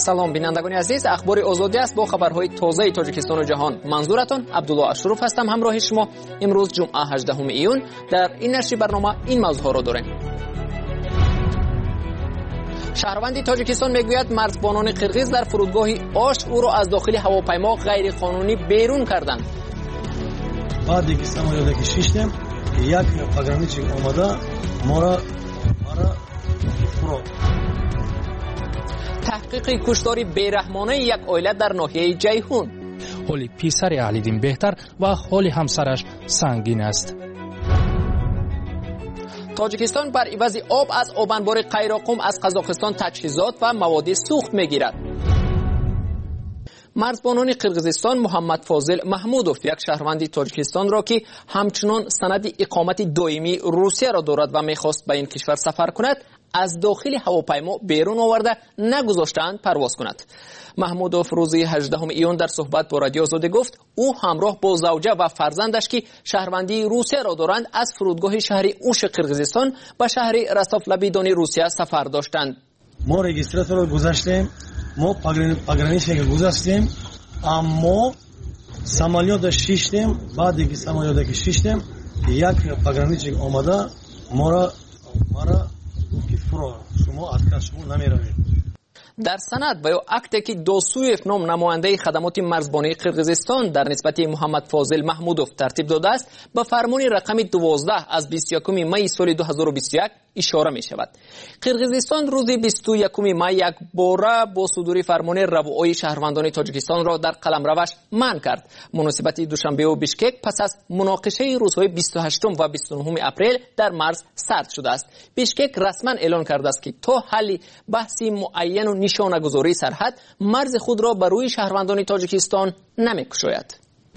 سلام بینندگان عزیز، اخبار آزادی است با خبرهای تازه تاجیکستان و جهان. منظورتان عبدالله اشرف هستم، همراه شما. امروز جمعه 18 ایون. در این نشر برنامه این موضوعها را داریم. شهروند تاجیکستان میگوید مرزبانان قرقیز در فرودگاه آش او را از داخل هواپیما غیر قانونی بیرون کردند. بعدی که سمایاده که شیشتم یک پاگرامچی اومده ما تحقیق کشتاری بیرحمانه یک عائله در ناحیه جیهون. حال پسر اهلیدین بهتر و حال همسرش سنگین است. تاجیکستان بر عوض آب از آب انبار قیراقم از قزاقستان تجهیزات و مواد سوخت میگیرد. مرزبانان قرقیزستان محمد فاضل محمودوف یک شهروند تاجیکستان را که همچنان سند اقامت دائمی روسیه را دارد و میخواست به این کشور سفر کند از داخل هواپیما بیرون آورده نگذاشتند پرواز کند. محمودوف روز 18 ایون در صحبت با رادیو آزادی گفت او همراه با زوجه و فرزندش که شهروندی روسیه را دارند از فرودگاه شهر اوش قرقیزستان به شهر رستاف-لبیدان روسیه سفر داشتند. ما رجیستراتور رو گذاشتیم، ما پاگرانیش گذاشتیم، اما سمالیات شیشتیم. بعدی که سمالیات که شیشتیم یک پاگرانیش آمده ما را شما از شما نمیروید. در سند و یا اکتی که دوسویف نام نماینده خدمات مرزبانی قرقیزستان در نسبت محمد فاضل محمودوف ترتیب داده است به فرمان رقم 12 از 21 می سال 2021 اشاره می شود. قرقیزستان روز 21 می یک باره با صدور فرمان ربوعی شهروندان تاجیکستان را در قلمروش منع کرد. مناسبت دوشنبه و بیشکک پس از مناقشه روزهای 28 و 29 اپریل در مرز سرد شده است. بیشکک رسما اعلان کرده است که تا حل بحثی معین و نشانه‌گذاری سرحد مرز خود را بر روی شهروندان تاجیکستان نمی‌گشاید.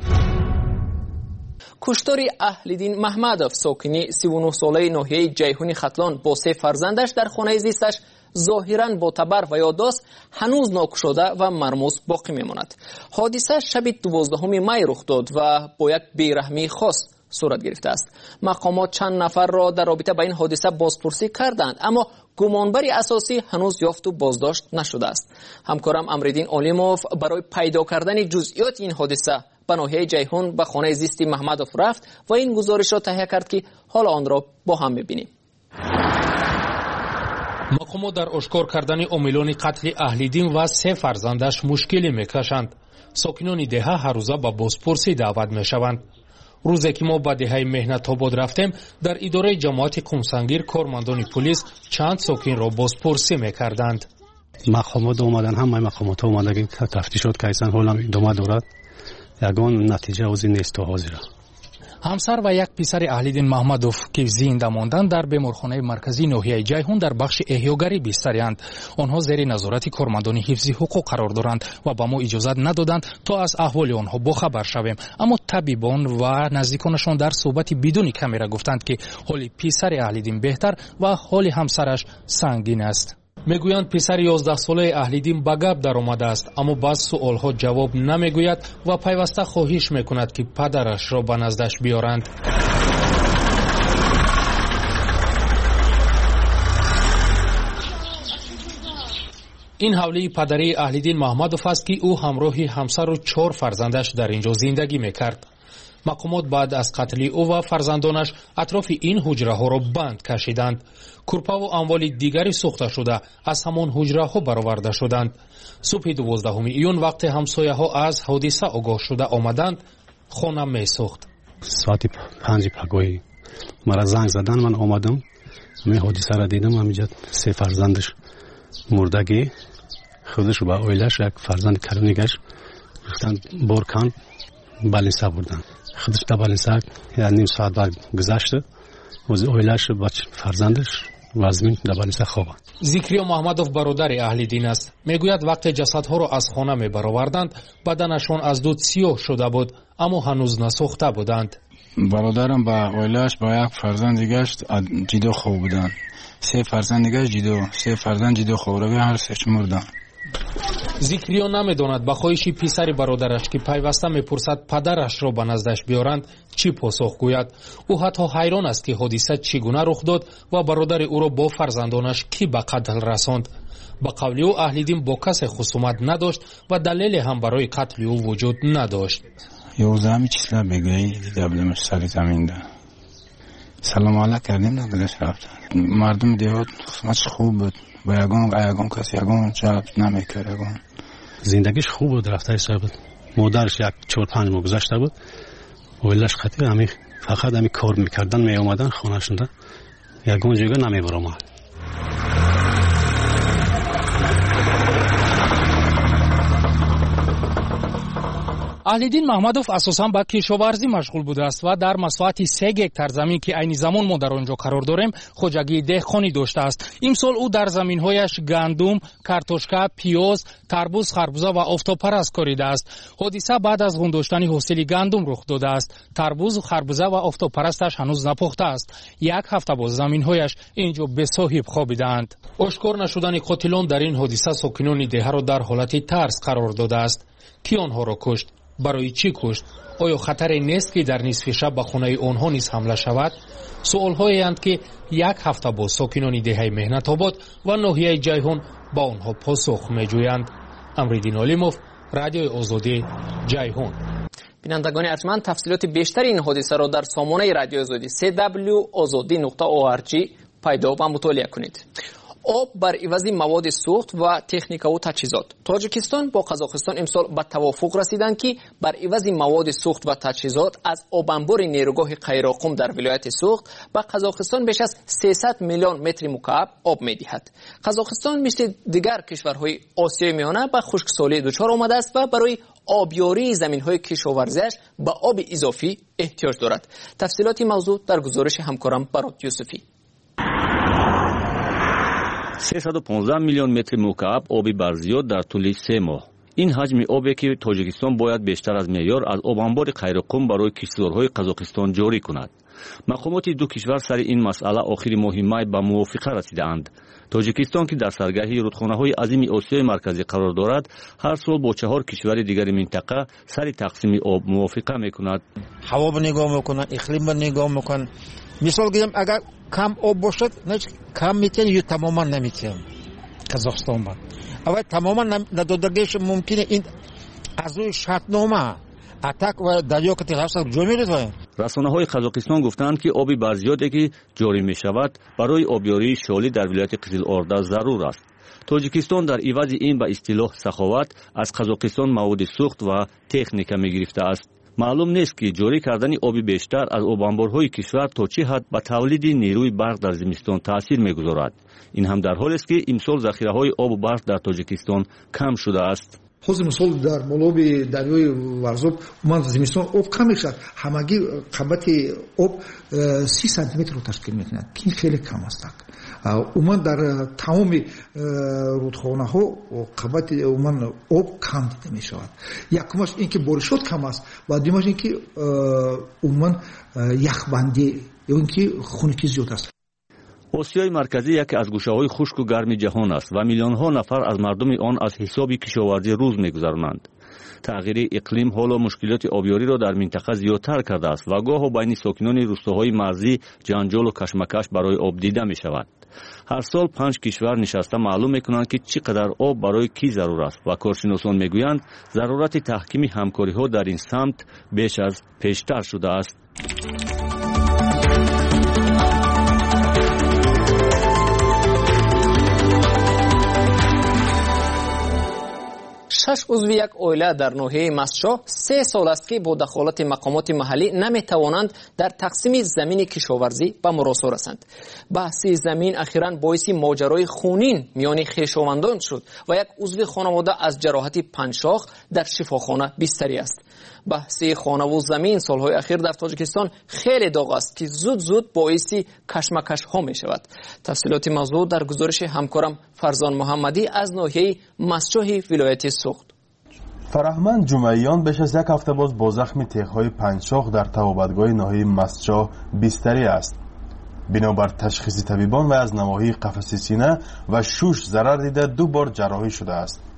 کشتاری اهلیدین محمدوف ساکن 39 ساله ناحیه جیهون ختلان با 3 فرزندش در خانه زیستش ظاهراً با تبر و یادداشت هنوز ناکشاده و مرموز باقی میماند. حادثه شب 12 می رخ داد و با یک بیرحمی خاص صورت گرفته است. مقامات چند نفر را در رابطه با این حادثه بازپرسی کردند، اما گمانبر اساسی هنوز یافت و بازداشت نشده است. همکارم امریدین علیموف برای پیدا کردن جزئیات این حادثه به ناحیه جیهون به خانه زیست محمدوف رفت و این گزارش را تهیه کرد که حالا آن را با هم ببینیم. مقامات در اشکار کردن عاملان قتل اهلیدین و 3 فرزندش مشکلی میکشند. ساکنان دهه هر روزه به بازپرسی دعوت میشوند. روزی که ما به دهه مهنت آباد رفتیم در اداره جماعت قمسنگیر کارمندان پلیس چند ساکن را بازپرسی میکردند. مقامات اومدن، همه مقامات اومدن که تفتیشات کردن، حالا ادامه دارد. یگان نتیجه از این نیست حاضر. همسر و یک پسر اهلیدین محمدوف که زنده ماندند در بیمارخانه مرکزی ناحیه جیهون در بخش احیاگری بستری‌اند. آنها زیر نظارت کارمندان حفظ حقوق قرار دارند و به ما اجازه ندادند تا از احوال آنها باخبر شویم. اما طبیبان و نزدیکانشان در صحبت بدون کامera گفتند که حال پسر اهلیدین بهتر و حال همسرش سنگین است. میگویند پسر 11 ساله اهلیدین به گپ در آمده است، اما بعض سوالها جواب نمیگوید و پیوسته خواهش میکند که پدرش را به نزدش بیارند. این حوله پدری اهلیدین محمدوف است که او همراه همسر و 4 فرزندش در اینجا زندگی میکرد. مقامات بعد از قتل او و فرزندانش اطراف این حجره ها را بند کشیدند. کورپا و اموال دیگری سوخته شده از همان حجره ها برآورده شدند. صبح 12 ایون وقت همسایه ها از حادثه آگاه شده آمدند، خانه می سوخت. ساعت 5 پگاهی مرا زنگ زدن، من آمدم، می حادثه را دیدم. همینجا 3 فرزندش مردگی، خودش و اویلش یک فرزند کلونیگش گفتن بورکان بالینسا بردن. خودش در بالینسا نیم ساعت بعد گذشته و اویلش و فرزندش وزمین در بالینسا خوابند. ذکریا محمدوف برادر اهلیدین است. میگوید وقت جسدها را از خانه می برآوردند بدنشان از دود سیاه شده بود، اما هنوز نسوخته بودند. برادرم با اویلش با یک فرزند دیگه‌اش جدا خواب بودند. 3 فرزند دیگه جدا، 3 فرزند جدا خواب، هر سهش مردند. зикриё намедонад ба хоҳиши писари бародараш ки пайваста мепурсад падарашро ба наздаш биёранд чӣ посух гӯяд. ӯ ҳатто ҳайрон аст ки ҳодиса чӣ гуна рух дод ва бародари ӯро бо фарзандонаш кӣ ба қатл расонд. ба қавли ӯ аҳлидин бо касе хусумат надошт ва далеле ҳам барои қатли ӯ вуҷуд надошт. 11 числа бегоҳӣ дида будамаш сари заминда. салом алайк кардем, нагадаш рафт. Мардум деҳот хусуматш хуб буд. با یگان کسی یگان جواب نمیکرد. یگان زندگیش خوب بود، رفتارش صحیح بود. مادرش 4-5 ماه گذشته بود. ولش خطی همین فقط همین کار میکردن، می اومدن خونه‌شون ده. یگان جگه نمیبرم. аҳлиддин маҳмадов асосан ба кишоварзӣ машғул будааст ва дар масоҳати 3 гектар замин ки айни замон мо дар он ҷо қарор дорем хоҷагии деҳқонӣ доштааст. имсол ӯ дар заминҳояш гандум, картошка, пиёз, тарбуз, харбуза ва офтобпараст коридааст. ҳодиса баъд аз ғундоштани ҳосили гандум рух додааст. тарбуз, харбуза ва офтобпарасташ ҳанӯз напухтааст. 1 ҳафта боз заминҳояш ин ҷо бесоҳиб хобидаанд. ошкор нашудани қотилон дар ин ҳодиса сокинони деҳаро дар ҳолати тарс қарор додааст. ки онҳоро кушт? барои чӣ кушт? оё хатаре нест ки дар нисфи шаб ба хонаи онҳо низ ҳамла шавад? суолҳоеанд ки 1 ҳафта боз сокинони деҳаи меҳнатобод ва ноҳияи ҷайҳун ба онҳо посух меҷӯянд. амриддин олимов, радиои озодӣ, ҷайҳун. бинандагони арҷманд, тафсилоти бештари ин ҳодисаро дар сомонаи радиои озодӣ www.ozodi.org пайдо ва мутолиа кунед. об бар ивази маводи сӯхт ва техникаву таҷҳизот. Тоҷикистон бо Қазоқистон имсол ба тавофуқ расиданд ки бар ивази маводи сӯхт ва таҷҳизот аз обанбори нерӯгоҳи Қайроқум дар вилояти Суғд ба Қазоқистон беш аз 300 миллион метри мукааб об медиҳад. Қазоқистон мисли дигар кишварҳои Осиёи миёна ба хушксолӣ дучор омадааст ва барои обёрии заминҳои кишоварзиаш ба оби изофӣ эҳтиёҷ дорад. тафсилоти мавзӯъ дар гузориши ҳамкорам Барот Юсуфӣ. 315 миллион метри мукааб оби барзиёд дар тӯли 3 моҳ. ин ҳаҷми обе ки Тоҷикистон бояд бештар аз меъёр аз обанбори Қайроқум барои киштзорҳои Қазоқистон ҷорӣ кунад. мақомоти ду кишвар сари ин масъала охири моҳи май ба мувофиқа расидаанд. Тоҷикистон ки дар саргарҳи рудхонаҳои азими Осиёи марказӣ қарор дорад, ҳар сол бо 4 кишвари дигари минтақа сари тақсими об мувофиқа мекунад. ҳаво нигоҳ мекунад, иқлим нигоҳ мекунад. мисол гирем, агар кам об бошад, кам метен ё тамоман наметен Казохстон ба. аввал тамоман надодагиш мумкине ин аз рӯи шартнома атак ва дарё ки ҳаста ҷо мерезояд. расонаҳои Қазоқистон гуфтанд ки оби барзиёде ки ҷорӣ мешавад барои обёрии шолӣ дар вилояти Қизилорда зарур аст. Тоҷикистон дар ивази ин ба истилоҳ саховат аз Қазоқистон маводи сӯхт ва техника мегирифтааст. маълум нест ки ҷорӣ кардани оби бештар аз обанборҳои кишвар то чӣ ҳад ба тавлиди нерӯи барқ дар зимистон таъсир мегузорад. ин ҳам дар ҳолест ки имсол захираҳои обу барқ дар Тоҷикистон кам шудааст. ҳозир мисол дар молоби дарёи Варзоб уман зимистон об кам мешавад. ҳамагӣ қабати об 30 сантиметрро ташкил мекунад. ин хеле кам аст. уман дар тамоми рудхонаҳо қабати уман об кам дида мешавад. якумаш ин ки боришот кам аст ва дуюмаш ин ки уман яхбандӣ ё ин ки хунукӣ зиёд аст. осиёи марказӣ яке аз гӯшаҳои хушку гарми ҷаҳон аст ва миллионҳо нафар аз мардуми он аз ҳисоби кишоварзӣ рӯз мегузаронанд. тағйири иқлим ҳоло мушкилоти обёриро дар минтақа зиёдтар кардааст ва гоҳо байни сокинони рӯстаҳои марзӣ ҷанҷолу кашмакаш барои об дида мешавад. ҳар сол 5 кишвар нишаста маълум мекунанд ки чӣ қадар об барои кӣ зарур аст ва коршиносон мегӯянд зарурати таҳкими ҳамкориҳо дар ин самт беш аз пештар шудааст. 6 узви як оила дар ноҳияи Мастчоҳ 3 сол аст ки бо дахолати мақомоти маҳаллӣ наметавонанд дар тақсими замини кишоварзӣ ба муросо расанд. баҳси замин ахиран боиси моҷарои хунин миёни хешовандон шуд ва як узви хонавода аз ҷароҳати панҷшох дар шифохона бистарӣ аст. баҳси хонаву замин солҳои ахир дар Тоҷикистон хеле доғ аст ки зуд боиси кашмакашҳо мешавад. тафсилоти мавзӯъ дар гузориши ҳамкорам Фарзон Муҳаммадӣ аз ноҳияи Мастчоҳи вилояти Суғд. фараҳманд ҷумаиён беш аз як ҳафта боз бо захми теғҳои панҷшох дар табобатгоҳи ноҳияи Мастчоҳ бистарӣ аст. бинобар ташхиси табибон вай аз навоҳии қафаси сина ва шуш зарар дида 2 бор ҷарроҳӣ шудааст.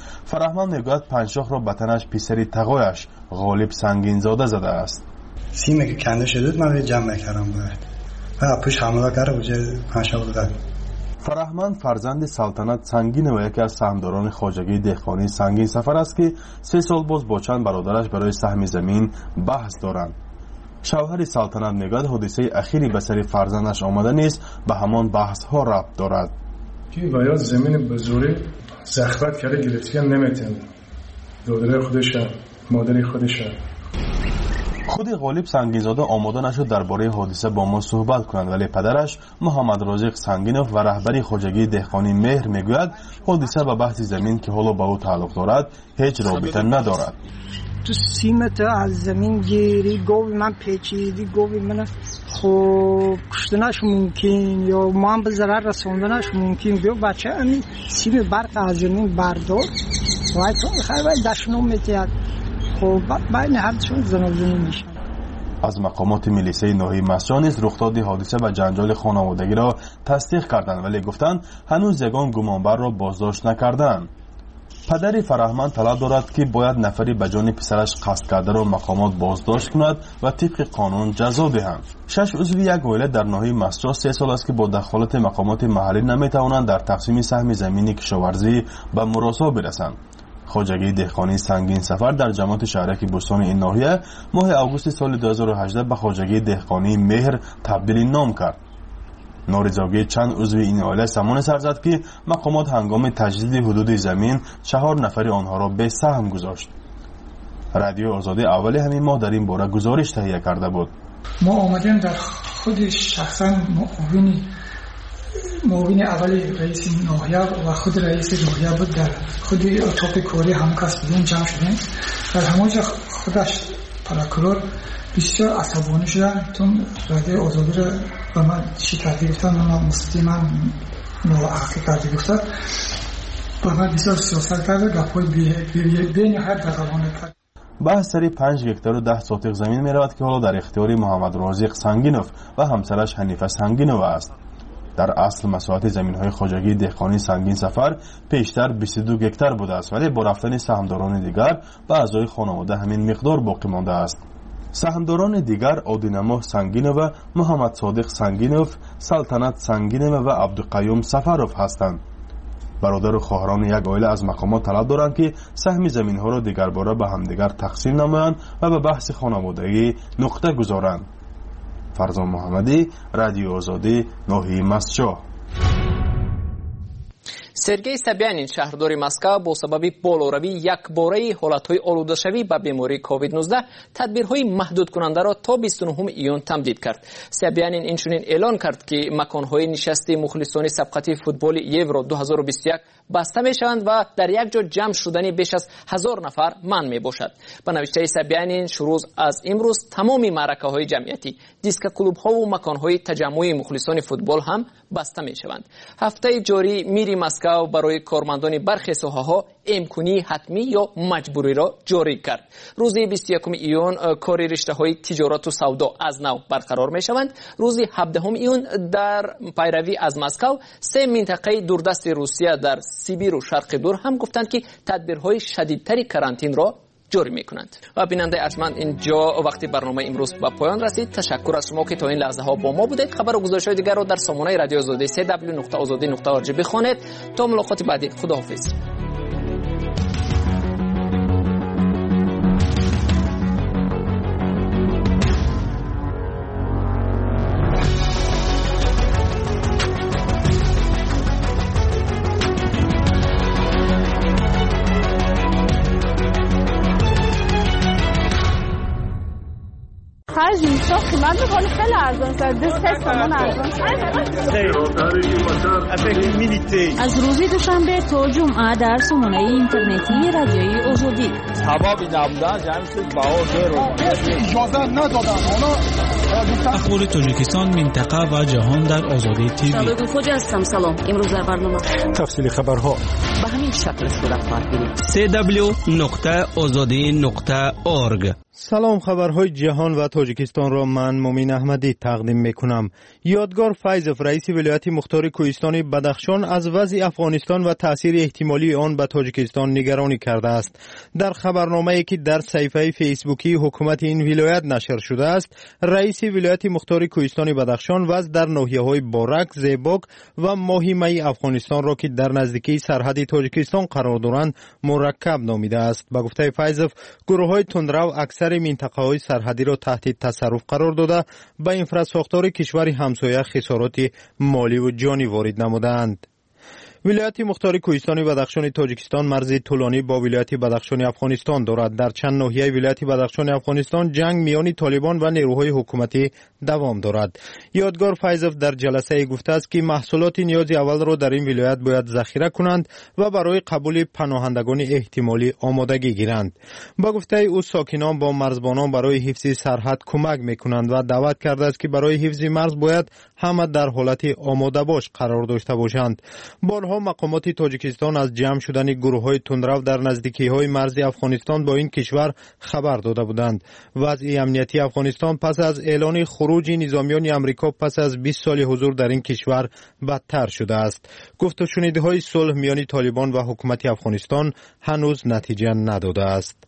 فرهمند میگوید پنشاه را به تنش پسری تقایش غالب سنگین زاده زده است. سیمی که کنده شده من جمع کردم باید و پیش حمله کرده بوده پنشاه بوده. فرهمند فرزند سلطنت سنگین و یکی از سهمداران خواجگی دهقانی سنگین سفر است که 3 سال باز با چند برادرش برای سهم زمین بحث دارند. شوهر سلطنت میگوید حادثه اخیری به سر فرزندش آمده نیست، به همان بحث ها ربط دارد. که باید زمین به زوری زخمت کرده گرفتگی نمیتونه، دادر خودش مادر خودش. خود غالب سنگینزاده آماده نشد درباره حادثه با ما صحبت کنند، ولی پدرش محمد رازق سنگینوف و رهبری خواجگی دهقانی مهر میگوید حادثه به بحث زمین که حالا به او تعلق دارد هیچ رابطه ندارد. تو سیمت از زمین گیری گوی من پیچیدی گوی من خوب کشتنش ممکن یا من به ضرر رسوندنش ممکن بیو بچه همین سیم برق از زمین بردار وای تو خیلی دشنو میتید خب بین هرچون زنابزنی میشن. از مقامات میلیسه ناحیه مسجد نیز رخداد حادثه و جنجال خانوادگی را تصدیق کردند، ولی گفتند هنوز یگان گمانبر را بازداشت نکردند. پدر فرهمند طلب دارد که باید نفری به جان پسرش قصد کرده را مقامات بازداشت کند و طبق قانون جزا دهند. 6 عضو یک عائله در ناحیه مسجد 3 سال است که با دخالت مقامات محلی نمیتوانند در تقسیم سهم زمین کشاورزی به مراسا برسند. خواجگی دهقانی سنگین سفر در جماعت شهرک بستان این ناحیه ماه اوگوست سال 2018 به خواجگی دهقانی مهر تبدیل نام کرد. نارضایتی چند عضو این عائله سامان سر زد که مقامات هنگام تجدید حدود زمین 4 نفر آنها را به سهم گذاشت. رادیو آزادی اول همین ماه در این باره گزارش تهیه کرده بود. ما آمدیم در خود شخصا معاون اول رئیس ناحیه و خود رئیس ناحیه بود، در خود اتاق کاری هم کس بودیم جمع شدیم. در همونجا خودش پراکرور بسیار عصبانی شدن تون رادیو آزادی را به من چی کردی گفتن، من مستقیما ناحقی کردی گفتن، به من بسیار سیاست کرده گپای بی نهایت دخالانه کرد. بحث سری 5 هکتار و 10 ساتق زمین می رود که حالا در اختیار محمد رازق سنگینوف و همسرش حنیفه سنگینوف است. در اصل مساحت زمین‌های خواجگی دهقانی سنگین سفر پیشتر 22 هکتار بوده است، ولی با رفتن سهمداران دیگر و اعضای خانواده همین مقدار باقی مانده است. سهمداران دیگر عادینما سنگینوف، محمد صادق سنگینوف، سلطنت سنگینوف و عبدالقیوم سفروف هستند. برادر و خواهران یک عائله از مقامات طلب دارند که سهم زمین‌ها را دیگر باره به همدیگر تقسیم نمایند و به بحث خانوادگی نقطه گذارند. فرزان محمدی، رادیو آزادی، ناحیه مسجد. سرگئی سابیانین شهرداری مسکو با سبب بالوروی یکباره حالتهای آلوده‌شوی به بیماری کووید 19 تدبیرهای محدود کننده را تا 29 ایون تمدید کرد. سابیانین اینچنین اعلان کرد که مکانهای نشستی مخلصان سبقت فوتبال یورو 2021 بسته می شوند و در یک جا جمع شدنی بیش از 1000 نفر منع می باشد. به نوشته سابیانین شروع از امروز تمامی معرکه های جمعیتی، دیسک کلوب ها و مکان های تجمع مخلصان فوتبال هم بسته می شوند. هفته جاری میری مسکو برای کارمندان برخی ساحه‌ها امکانی حتمی یا مجبوری را جاری کرد. روز 21 ایون کار رشته‌های تجارت و سودا از نو برقرار می‌شوند. روز 17 ایون در پیروی از مسکو 3 منطقه دوردست روسیه در سیبیر و شرق دور هم گفتند که تدبیرهای شدیدتری کرانتین را جاری میکنند. و بیننده ارجمند اینجا وقتی برنامه امروز به پایان رسید. تشکر از شما که تا این لحظه ها با ما بودید. خبر و گزارش‌های دیگر را در سامانه رادیو آزادی www.azadi.org بخوانید. تا ملاقات بعدی، خداحافظ. خرج اینجا قیمت می‌کنه خیلی ارزان شد. 2 تومان ارزان شد. از روز دوشنبه تا جمعه در سامانه اینترنتی رادیوی آزادی. سبب نبودن جمع شد باور رو اجازه ندادن. اخبار تاجیکستان، منطقه و جهان در آزادی تیوی. خوجا هستم. سلام. امروز در برنامه تفصیل خبرها به همین شکل صورت خواهد گرفت. www.azadi.org سلام، خبرهای جهان و تاجیکستان را من مومین احمدی تقدیم میکنم. یادگار فیضوف رئیس ولایت مختار کوهستان بدخشان از وضع افغانستان و تاثیر احتمالی آن به تاجیکستان نگرانی کرده است. در خبرنامه‌ای که در صفحه فیسبوکی حکومت این ولایت نشر شده است، رئیس ولایت مختار کوهستان بدخشان وضع در ناحیه‌های بارک، زیباک و ماهیمه افغانستان را که در نزدیکی سرحد تاجیکستان قرار دارند مرکب نامیده است. با گفته فیضوف، گروه‌های تندرو اکثر منطقه‌های سرحدی را تحت تصرف قرار داده به انفراستراکچور کشور همسایه خسارات مالی و جانی وارد نمودند. ولایت مختار کوهستان بدخشان تاجیکستان مرز طولانی با ولایت بدخشان افغانستان دارد. در چند ناحیه ولایت بدخشان افغانستان جنگ میان طالبان و نیروهای حکومتی دوام دارد. یادگار فیضوف در جلسه گفته است که محصولات نیاز اول را در این ولایت باید ذخیره کنند و برای قبول پناهندگان احتمالی آمادگی گیرند. با گفته او، ساکنان با مرزبانان برای حفظ سرحد کمک میکنند و دعوت کرده است که برای حفظ مرز باید همه در حالت آماده باش قرار داشته باشند. بارها مقامات تاجیکستان از جمع شدن گروه‌های تندرو در نزدیکی‌های مرز افغانستان با این کشور خبر داده بودند. وضع امنیتی افغانستان پس از اعلان خروج نظامیان آمریکا پس از 20 سال حضور در این کشور بدتر شده است. گفت و شنیده‌های صلح میان طالبان و حکومت افغانستان هنوز نتیجه نداده است.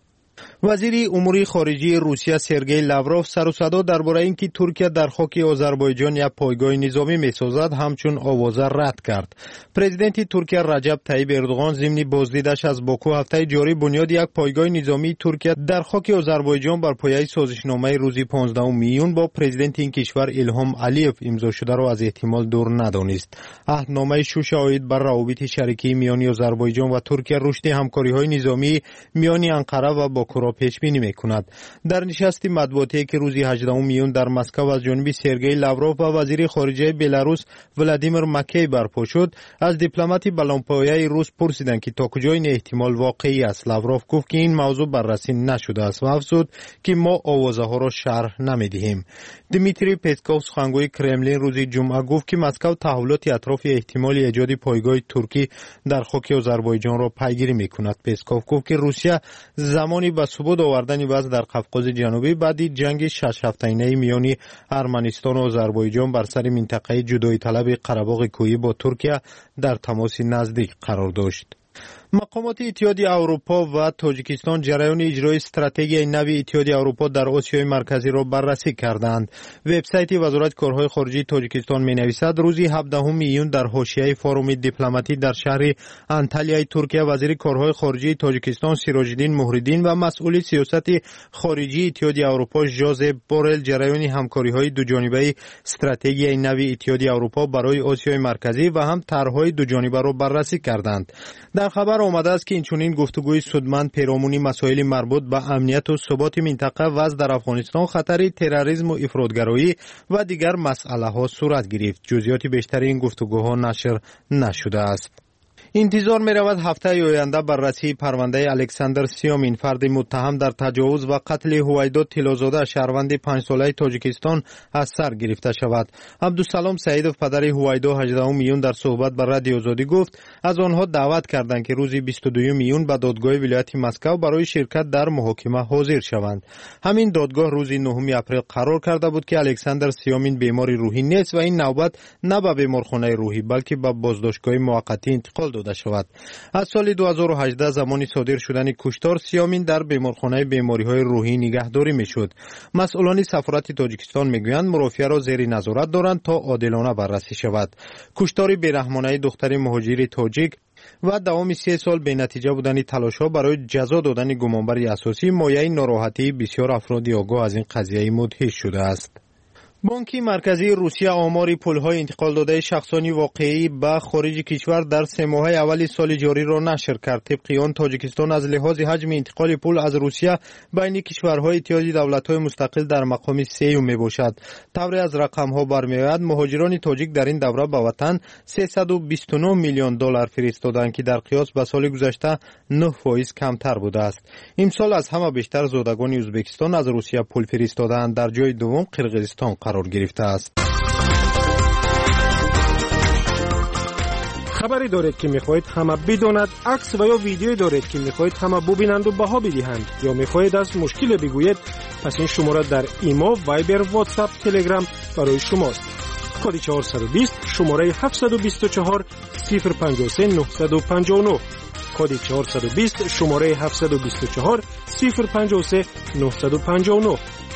وزیر امور خارجه روسیه سرگئی لاوروف سر و صدا درباره اینکه ترکیه در خاک آذربایجان یک پایگاه نظامی می‌سازد همچون آوازه رد کرد. پرزیدنت ترکیه رجب طیب اردوغان ضمن بازدیدش از باکو هفته جاری بنیاد یک پایگاه نظامی ترکیه در خاک آذربایجان بر پایه سازشنامه روز 15 میون با پرزیدنت این کشور ایلهام علیف امضا شده را از احتمال دور ندانست. عهدنامه 6 عاید بر روابط شریکی میان آذربایجان و ترکیه رشد همکاری‌های نظامی میان انقره و باکو را پیش بینی می‌کند. در نشست مطبوعاتی که روز 18 میون در مسکو از جانب سرگئی لاوروف و وزیر خارجه بلاروس ولادیمیر مکی برپا شد، از دیپلمات بلندپایه روس پرسیدند که تا کجا این احتمال واقعی است. لاوروف گفت که این موضوع بررسی نشده است و افزود که ما آوازه‌ها را شرح نمی‌دهیم. دمیتری پسکوف سخنگوی کرملین روز جمعه گفت که مسکو تحولات اطراف احتمال ایجاد پایگاه ترکی در خاک آذربایجان را پیگیری می‌کند. پسکوف گفت که روسیه زمانی به ثبات آوردن وضع در قفقاز جنوبی بعد جنگ 6 هفته‌ای میان ارمنستان و آذربایجان بر سر منطقه جدایی طلب قره‌باغ کوهی با ترکیه در تماس نزدیک قرار داشت. مقامات اتحادیه اروپا و تاجیکستان جریان اجرای استراتژی نو اتحادیه اروپا در آسیای مرکزی را بررسی کردند. وبسایت وزارت کارهای خارجه تاجیکستان می‌نویسد روز 17 میون در حاشیه فوروم دیپلماتی در شهر انتالیای ترکیه وزیر کارهای خارجه تاجیکستان سیراج‌الدین مهردین و مسئول سیاست خارجی اتحادیه اروپا ژوزپ بورل جریان همکاری‌های دوجانبه استراتژی نو اتحادیه اروپا برای آسیای مرکزی و هم طرح‌های دوجانبه را بررسی کردند. در خبر آمده است که اینچنین گفتگوی سودمند پیرامون مسائل مربوط به امنیت و ثبات منطقه و در افغانستان، خطر تروریسم و افراطگرایی و دیگر مسئله ها صورت گرفت. جزئیات بیشتر این گفتگوها نشر نشده است. انتظار می رود هفته آینده بررسی پرونده الکساندر سیامین، فرد متهم در تجاوز و قتل هویدا طلازاده شهروند 5 ساله تاجیکستان از سر گرفته شود. عبدالسلام سعیدوف پدر هویدا 18 میون در صحبت با رادیو آزادی گفت از آنها دعوت کردند که روز 22 میون به دادگاه ولایت مسکو برای شرکت در محاکمه حاضر شوند. همین دادگاه روز 9 اپریل قرار کرده بود که الکساندر سیامین بیماری روحی نیست و این نوبت نه به بیمارخانه روحی بلکه به بازداشتگاه موقتی انتقال داده شود. از سال 2018 زمانی صادر شدن کشتار سیامین در بیمارخانه بیماری‌های روحی نگهداری میشد. مسئولان سفارت تاجیکستان میگویند مرافعه را زیر نظارت دارند تا عادلانه بررسی شود. کشتار بیرحمانه دختر مهاجر تاجیک و دوام 3 سال به نتیجه بودن تلاش‌ها برای جزا دادن گمانبر اساسی مایه ناراحتی بسیار افراد آگاه از این قضیه مدهش شده است. بانک مرکزی روسیه آمار پول‌های انتقال داده شخصانی واقعی به خارج کشور در 3 ماه اول سال جاری را نشر کرد. طبق آن تاجیکستان از لحاظ حجم انتقال پول از روسیه بین کشورهای اتحادیه دولت‌های مستقل در مقام 3 میباشد. طوری از رقم‌ها برمی‌آید مهاجران تاجیک در این دوره به وطن 329 میلیون دلار فرستادند که در قیاس به سال گذشته 9% کمتر بوده است. امسال از همه بیشتر زادگان ازبکستان از روسیه پول فرستادند. در جای دوم قرقیزستان قرار گرفته است. خبری دارید که میخواهید همه بداند، عکس و یا ویدیویی دارید که میخواهید همه ببینند و بها بدهند، یا میخواهید از مشکل بگویید، پس این شماره در ایمو، وایبر، واتساپ، تلگرام برای شماست. کد 420 شماره 724 053 959. کد 420 شماره 724 053 959.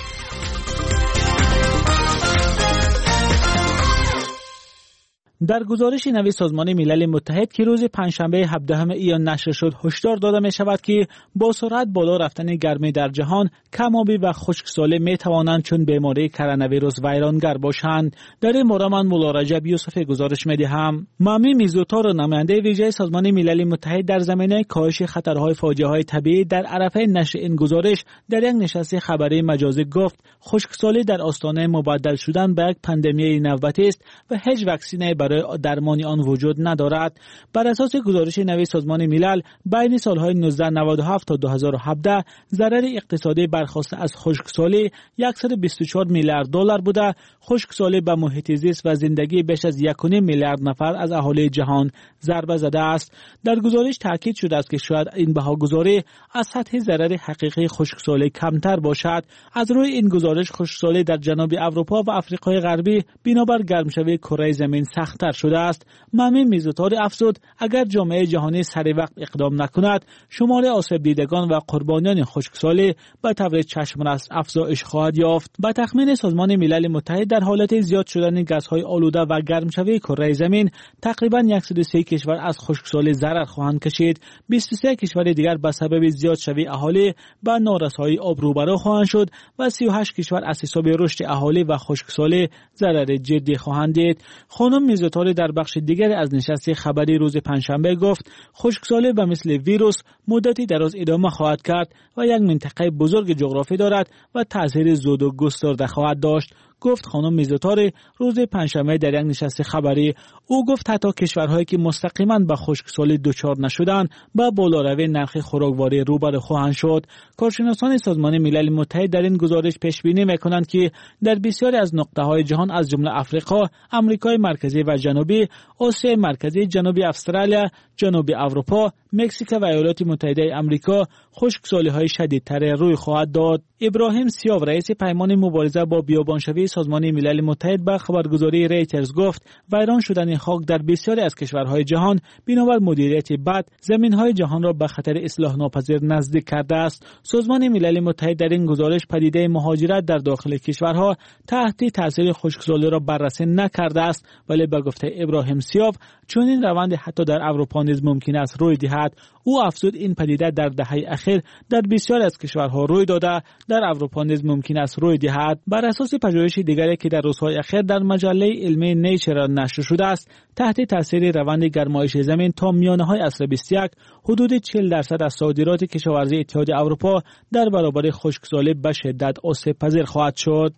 در گزارش نوی سازمان ملل متحد که روز پنجشنبه 17 ایار نشر شد، هشدار داده می شود که با سرعت بالا رفتن گرمی در جهان، کم‌آبی و خشکسالی می توانند چون بیماری کرونا ویروس ویرانگر باشند. در این مورد من مولا رجب یوسف گزارش می دهم. مامی میزوتار، نماینده ویژه سازمان ملل متحد در زمینه کاهش خطرهای فاجعه‌های طبیعی، در عرفه نشر این گزارش در یک نشست خبری مجازی گفت خشکسالی در آستانه مبدل شدن به یک پاندمی نوبتی است و هیچ واکسنی برای درمان آن وجود ندارد. بر اساس گزارش نوی سازمان ملل، بین سالهای 1997 تا 2017 ضرر اقتصادی برخاسته از خشکسالی 124 میلیارد دلار بوده. خشکسالی به محیط زیست و زندگی بیش از 1.5 میلیارد نفر از اهالی جهان ضربه زده است. در گزارش تاکید شده است که شاید این بهاگذاری از سطح ضرر حقیقی خشکسالی کمتر باشد. از روی این گزارش، خشکسالی در جنوب اروپا و آفریقای غربی بنابر گرمشوی کره زمین سخت‌تر شده است. مامی میزوتار افزود اگر جامعه جهانی سریع وقت اقدام نکند، شمار آسیب دیدگان و قربانیان خشکسالی به طور چشم‌رس افزایش خواهد یافت. به تخمین سازمان ملل متحد، در حالت زیاد شدن گازهای آلوده و گرمشوی کره زمین، تقریباً 130 کشور از خشکسالی ضرر خواهند کشید. 23 کشور دیگر به سبب زیاد شوی اهالی به نارسایی آب روبرو خواهند شد و 38 کشور از حساب رشد اهالی و خشکسالی ضرر جدی خواهند دید. خانم میزوتار در بخش دیگر از نشست خبری روز پنجشنبه گفت خشکسالی به مثل ویروس مدتی دراز ادامه خواهد کرد و یک منطقه بزرگ جغرافی دارد و تاثیر زود و گسترده خواهد داشت. گفت خانم میزوتار روز پنجشنبه در یک نشست خبری. او گفت حتی کشورهایی که مستقیما به خشکسالی دچار نشدند با بالاروی نرخ خوراکواری روبرو خواهند شد. کارشناسان سازمان ملل متحد در این گزارش پیش بینی میکنند که در بسیاری از نقطه‌های جهان از جمله آفریقا، آمریکای مرکزی و جنوبی، آسیای مرکزی، جنوبی استرالیا، جنوبی اروپا، مکزیک و ایالات متحده آمریکا خشکسالی‌های شدیدتر روی خواهد داد. ابراهیم سیاو، رئیس پیمان مبارزه با بیابانشوی سازمان ملل متحد، به خبرگزاری ریترز گفت ویران شدن خاک در بسیاری از کشورهای جهان بنابر مدیریت بد زمین‌های جهان را به خطر اصلاح ناپذیر نزدیک کرده است. سازمان ملل متحد در این گزارش پدیده مهاجرت در داخل کشورها تحت تاثیر خشکسالی را بررسی نکرده است، ولی به گفته ابراهیم سیاو چون این روند حتی در اروپا نیز ممکن است روی دهد. او افزود این پدیده در دهه اخیر در بسیاری از کشورها روی داده، در اروپا نیز ممکن است روی دهد. بر اساس پژوهش دیگری که در روزهای اخیر در مجله علمی نیچر نشر شده است، تحت تاثیر روند گرمایش زمین تا میانه‌های عصر 21 حدود 40% از صادرات کشاورزی اتحادیه اروپا در برابر خشکسالی به شدت آسیب پذیر خواهد شد.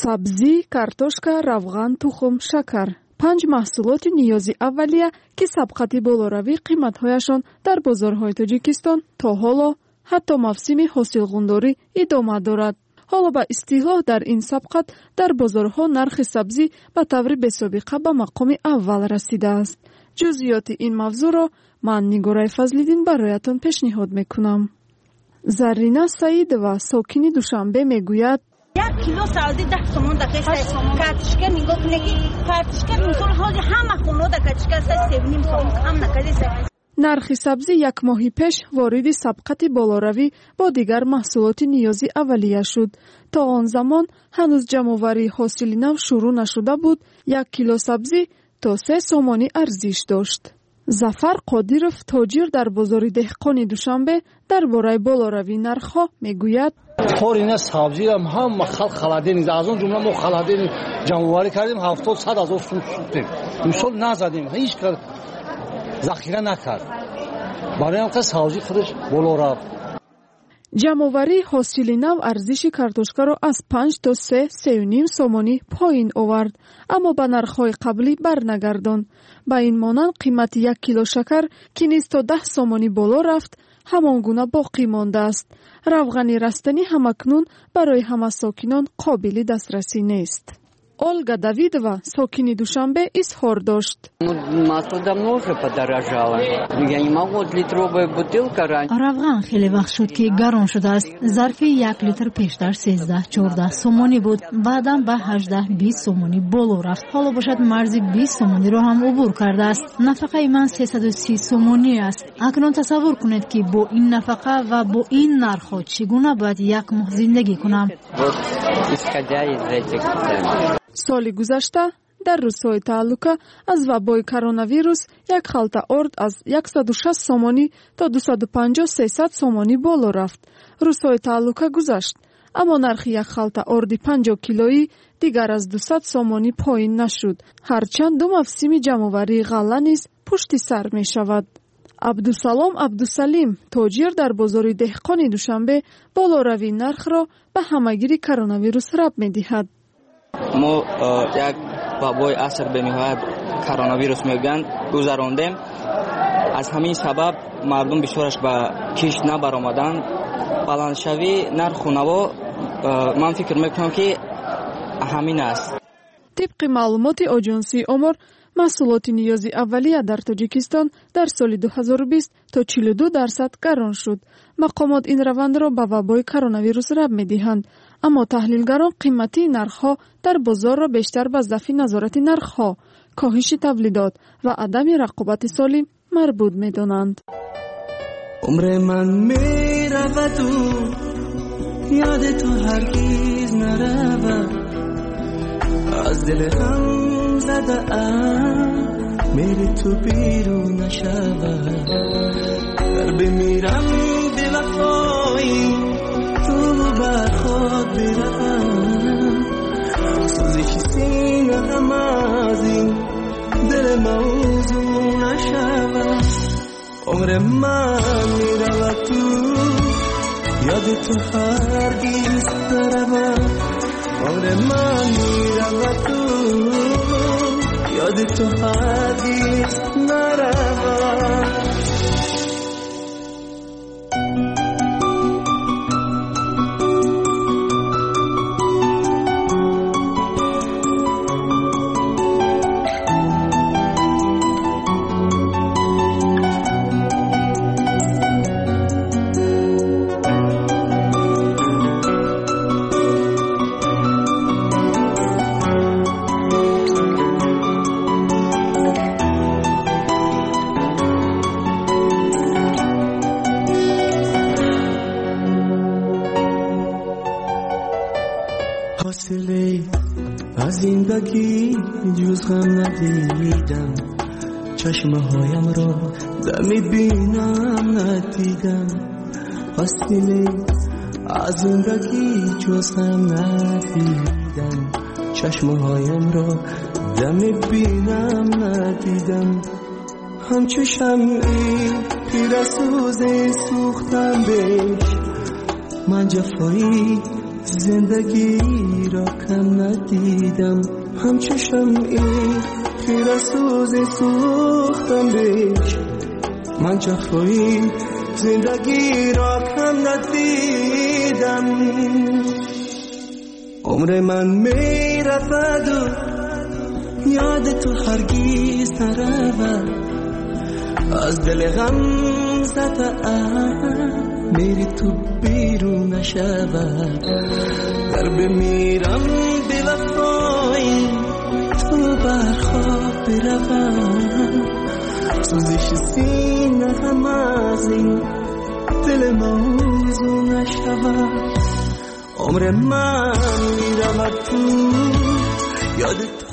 сабзӣ, картошка, равған, тухм, шакар. 5 маҳсулоти ниёзи аввалия ки сабқати болоравӣ қиматҳояшон дар бозорҳои Тоҷикистон то ҳоло ҳатто мавсими ҳосилғундорӣ идома дорад. ҳоло ба истиҳлоҳ дар ин сабқат дар бозорҳо нархи сабзӣ ба таври бесобиқа ба мақоми аввал расидааст. ҷузъиёти ин мавзӯъро ман Нигораи Фазлиддин бароятон пешниҳод мекунам. Зарина Саидова, сокини Душанбе, мегӯяд: 1 кило сабзӣ 10 сомон дакаста. Картишка нигоҳ кунед ки картишка мисол ҳози ҳама хонада картишка 3.5 сомон ҳам накадеса. Нархи сабзӣ як моҳи пеш вориди сабқати болоравӣ бо дигар маҳсулоти ниёзи аввалия шуд. То он замон ҳанӯз ҷамъоварии ҳосили нав шурӯъ нашуда буд. 1 кило сабзӣ то 3 сомонӣ арзиш дошт. Зафар Қодиров, тоҷир дар бозори деҳқони Душанбе, дар бораи болоравии нархҳо мегӯяд: торина сабзиам ҳама халқ халадем, аз он ҷумла мо халадем ҷамъоварӣ кардем 70-100 ҳазор сум сӯхтем. имсол назадем, ҳеҷ кас захира накард. барои ҳам сабзӣ худаш боло рафт. ҷамъоварии ҳосили нав арзиши картошкаро аз 5 то 3.5 сомонӣ поин овард, аммо ба нархҳои қаблӣ барнагардонд. ба ин монанд қимати 1 кило шакар ки низ то 10 сомонӣ боло рафт, ҳамон гуна боқӣ мондааст. равғани растанӣ ҳамакнун барои ҳама сокинон қобили дастрасӣ нест. Ольга Давидова, сокини Душанбе, изҳор дошт: Масло давно уже подорожало. Я не могу, литровая бутылка раньше. равған хеле вақт шуд ки гарон шудааст. зарфи 1 литр пештар 13-14 сомонӣ буд, баъдан ба 18-20 сомонӣ боло рафт. ҳоло бошад марзи 20 сомониро ҳам убур кардааст. нафақаи ман 330 сомонӣ аст. акнун тасаввур кунед ки бо ин нафақа ва бо ин нархҳо чӣ гуна бояд як моҳ зиндагӣ кунам. соли гузашта дар рӯзҳои тааллука аз вабои коронавирус як халта орд аз 160 сомонӣ то 250-300 сомонӣ боло рафт. рӯзҳои тааллука гузашт, аммо нархи як халта орди 50 килоӣ дигар аз 200 сомонӣ поин нашуд. ҳарчанд ду мавсими ҷамъоварии ғалла низ пушти сар мешавад. Абдусалом Абдусалим, тоҷир дар бозори деҳқони Душанбе, болоравии нархро ба ҳамагири коронавирус раб медиҳад. мо як вабои аср бениҳоят коронавирус мегӯянд гузарондем. аз ҳамин сабаб мардум бисёраш ба кишт набаромаданд. баландшавии нарху наво ман фикр мекунам ки ҳамин аст. тибқи маълумоти оҷонсии омор, маҳсулоти ниёзи аввалия дар Тоҷикистон дар соли 2020 то 42% гарон шуд. мақомот ин равандро ба вабои коронавирус раб медиҳанд, аммо таҳлилгарон қиматии нархҳо дар бозорро бештар ба зафи назорати нархҳо, коҳиши тавлидот ва адами рақобати солим марбут медонанд. умре ман мераваду ёди ту ҳаргиз наравад, аз дили ҳам задаам мери ту бирун нашавад. дар бимирам бевафоӣ ту бар худ биравад, сӯзиши синаам аз ин дили мавзӯъ нашавад. умре ман меравад ту ёди ту ҳаргиз наравад. умре ман меравад ту ёди ту ҳаргиз наравад. حاصله از زندگی جز غم ندیدم، چشمه هایم را دمی بینم ندیدم. حاصله از زندگی جز غم ندیدم، چشمه هایم را دمی بینم ندیدم. همچو شمعی پیرسوز سوختم بهش، من جفایی زندگی را کم ندیدم همچو شمعی خیره سوزی سوختم بیش من جفایی زندگی را کم ندیدم عمر من می رفت و یاد تو هرگیز نرود از دل غم زده میری تو بیرون نشود در بمیرم بوفایی تو برخواب بروم سوزش سینه هم از این دل موضوع نشود عمر من میرود تو یاد تو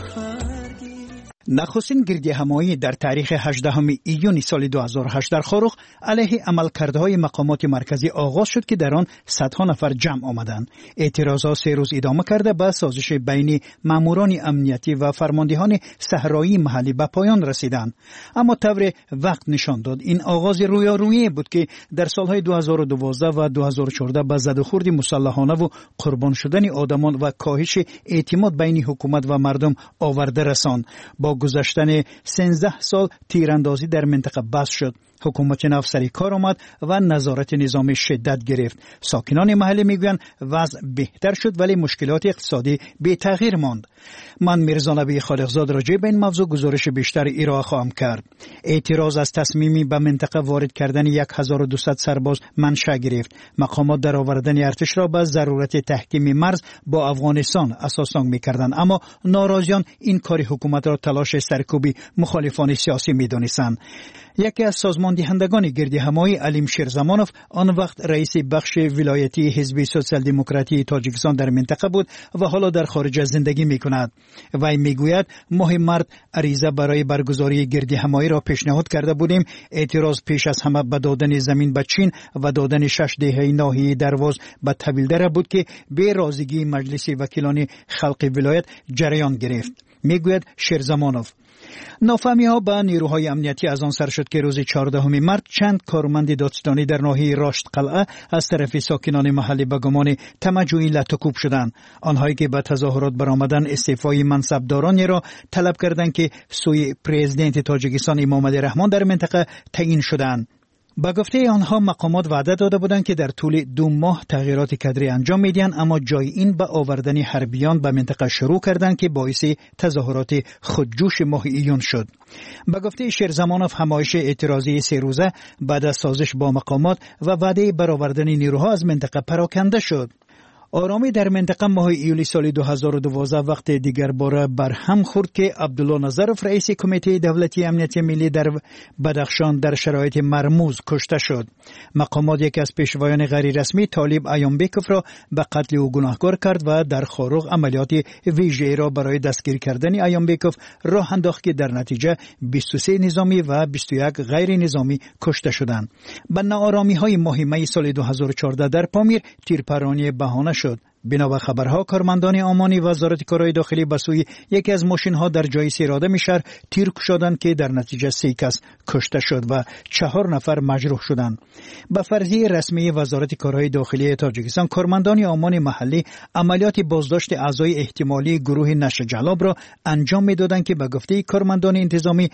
نخستین گردهمایی در تاریخ 18 ایون سال 2008 در خاروخ علیه عملکردهای مقامات مرکزی آغاز شد که در آن صدها نفر جمع آمدند. اعتراضات 3 روز ادامه کرده به سازش بین ماموران امنیتی و فرماندهان صحرایی محلی به پایان رسیدند. اما طور وقت نشان داد این آغاز رویارویی بود که در سالهای 2012 و 2014 به زدوخورد مسلحانه و قربان شدن آدمان و کاهش اعتماد بین حکومت و مردم آورده رساند. با گذشتن 13 سال تیراندازی در منطقه بس شد. حکومت نو سر کار آمد و نظارت نظامی شدت گرفت. ساکنان محله میگویند وضع بهتر شد ولی مشکلات اقتصادی بی تغییر ماند. من میرزا نبی خالقزاد راجع به این موضوع گزارش بیشتر ارائه خواهم کرد. اعتراض از تصمیمی به منطقه وارد کردن 1200 سرباز منشأ گرفت. مقامات در آوردن ارتش را به ضرورت تحکیم مرز با افغانستان اساسنگ میکردند، اما ناراضیان این کار حکومت را تلاش سرکوبی مخالفان سیاسی میدانستند. یکی از سازماندهندگان گردهمایی علیم شیرزمانوف آن وقت رئیس بخش ولایتی حزب سوسیال دموکراتی تاجیکستان در منطقه بود و حالا در خارج زندگی میکند. وی میگوید ماه مارس عریضه برای برگزاری گردهمایی را پیشنهاد کرده بودیم. اعتراض پیش از همه به دادن زمین به چین و دادن 6 دهه ناحیه درواز به طویلدره بود که به رازیگی مجلس وکیلان خلق ولایت جریان گرفت. میگوید شیرزمانوف نافهمی ها به نیروهای امنیتی از آن سر شد که روز 14 مارس چند کارمند دادستانی در ناحیه راشد قلعه از طرف ساکنان محلی به گمان طمع‌جویی لطوکوب شدند. آنهایی که به تظاهرات برآمدند استعفای منصبدارانی را طلب کردند که سوی پرزیدنت تاجیکستان امامعلی رحمان در منطقه تعیین شدند. با گفته آنها مقامات وعده داده بودند که در طول 2 ماه تغییرات کادری انجام میدهند، اما جای این به آوردن حربیان به منطقه شروع کردند که باعث تظاهرات خودجوش ماه ایون شد. با گفته شیرزمانوف همایش اعتراضی 3 روزه بعد از سازش با مقامات و وعده برآوردن نیروها از منطقه پراکنده شد. آرامی در منطقه ماه ایولی سال 2012 وقت دیگر باره برهم خورد که عبدالله نظرف رئیس کمیته دولتی امنیت ملی در بدخشان در شرایط مرموز کشته شد. مقامات یک از پیشوایان غیر رسمی طالب ایامبیکوف را به قتل او گناهکار کرد و در خاروخ عملیات ویژه‌ای را برای دستگیر کردن ایامبیکوف راه انداخت که در نتیجه 23 نظامی و 21 غیر نظامی کشته شدند. به ناآرامی‌های ماه می سال 2014 در پامیر تیرپرانی بهانه شد. بنا خبرها کارمندان امانی وزارت کارهای داخلی به سوی یکی از ماشین‌ها در جای سیرادم شهر تیر کشیدند که در نتیجه 3 کس کشته شد و 4 نفر مجروح شدند. به فرضیه رسمی وزارت کارهای داخلی تاجیکستان کارمندان امان محلی عملیات بازداشت اعضای احتمالی گروه نشر جلاب را انجام می‌دادند که به گفته کارمندان انتظامی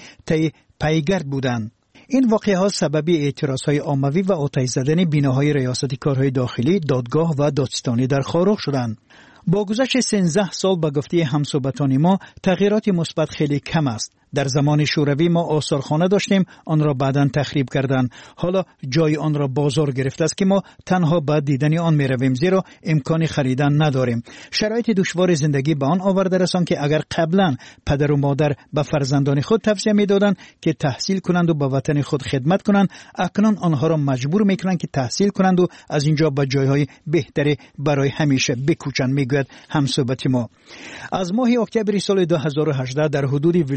پیگرد بودند. این واقعه سبب اعتراضهای عمومی و آتش زدن بناهای ریاست کارهای داخلی، دادگاه و دادستانی در خاروخ شدند. با گذشت 13 سال به گفته همصحبتان ما تغییرات مثبت خیلی کم است. در زمان شوروی ما آثارخانه داشتیم، آن را بعداً تخریب کردند. حالا جای آن را بازار گرفته است که ما تنها به دیدن آن می رویم، زیرا امکان خریدن نداریم. شرایط دشوار زندگی به آن آورده رساند که اگر قبلا پدر و مادر به فرزندان خود توصیه می دادند که تحصیل کنند و به وطن خود خدمت کنند، اکنون آنها را مجبور می کنند که تحصیل کنند و از اینجا به جایهای بهتری برای همیشه بکوچند، میگوید همصحبت ما. از ماه اکتبر سال 2018 در حدود ولایت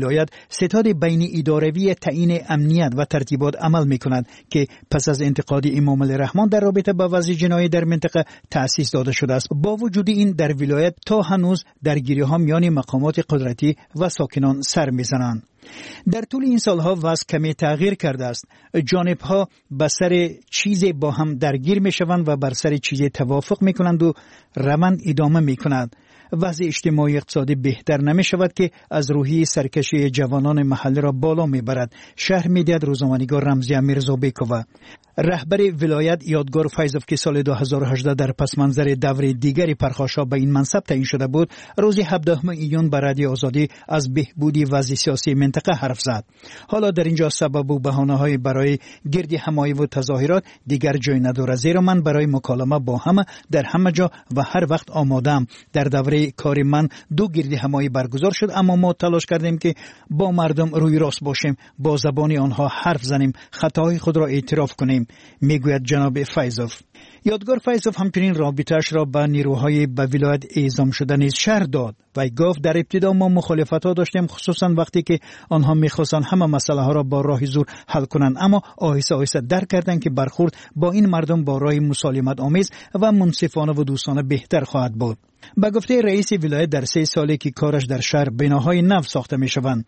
ستاد بین اداروی تعیین امنیت و ترتیبات عمل می‌کند که پس از انتقاد امام علی رحمان در رابطه با وضع جنایی در منطقه تأسیس داده شده است. با وجود این در ولایت تا هنوز درگیری‌ها میان مقامات قدرتی و ساکنان سر می‌زنند. در طول این سالها وضع کمی تغییر کرده است. جانب‌ها بر سر چیز با هم درگیر می‌شوند و بر سر چیز توافق می‌کنند و روند ادامه می‌کند. وضع اجتماعی اقتصادی بهتر نمی شود که از روحیه سرکشی جوانان محلی را بالا می برد. شهر می دهد روزنامه‌نگار رمزی میرزابیکووا. رهبر ولایت یادگار فیضوف که سال 2018 در پس منظر دور دیگری پرخاشا به این منصب تعیین شده بود، روز 17 ایون به رادیو آزادی از بهبودی وضع سیاسی منطقه حرف زد. حالا در اینجا سبب و بهانه‌های برای گرد همایی و تظاهرات دیگر جای ندارد، زیرا من برای مکالمه با همه در همه جا و هر وقت آمادم. در دوره کار من 2 گرد همایی برگزار شد، اما ما تلاش کردیم که با مردم روی راست باشیم، با زبان آنها حرف زنیم، خطاهای خود را اعتراف کنیم، میگوید جناب فیضوف. یادگار فیضوف همچنین رابطه‌اش را با نیروهای به ولایت اعزام شده نیز شرح داد و گفت در ابتدا ما مخالفت‌ها داشتیم، خصوصا وقتی که آنها می‌خواستند همه مسئله ها را با راه زور حل کنند، اما آهسته آهسته درک کردند که برخورد با این مردم با راه مسالمت آمیز و منصفانه و دوستانه بهتر خواهد بود. به گفته رئیس ولایت در 3 سالی که کارش در شهر بناهای نو ساخته می‌شوند،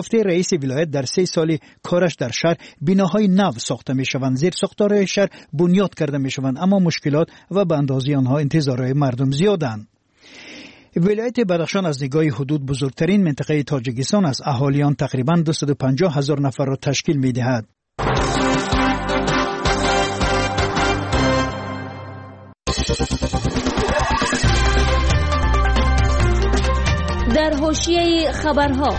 بناهای نو ساخته می‌شوند، زیر ساختار شهر بنیاد کرده می‌شوند، اما مشکلات و به اندازه آنها انتظارهای مردم زیادند. ولایت بدخشان از نگاه حدود بزرگترین منطقه تاجیکستان است. اهالی آن تقریباً 250,000 نفر را تشکیل می‌دهد. در حاشیه خبرها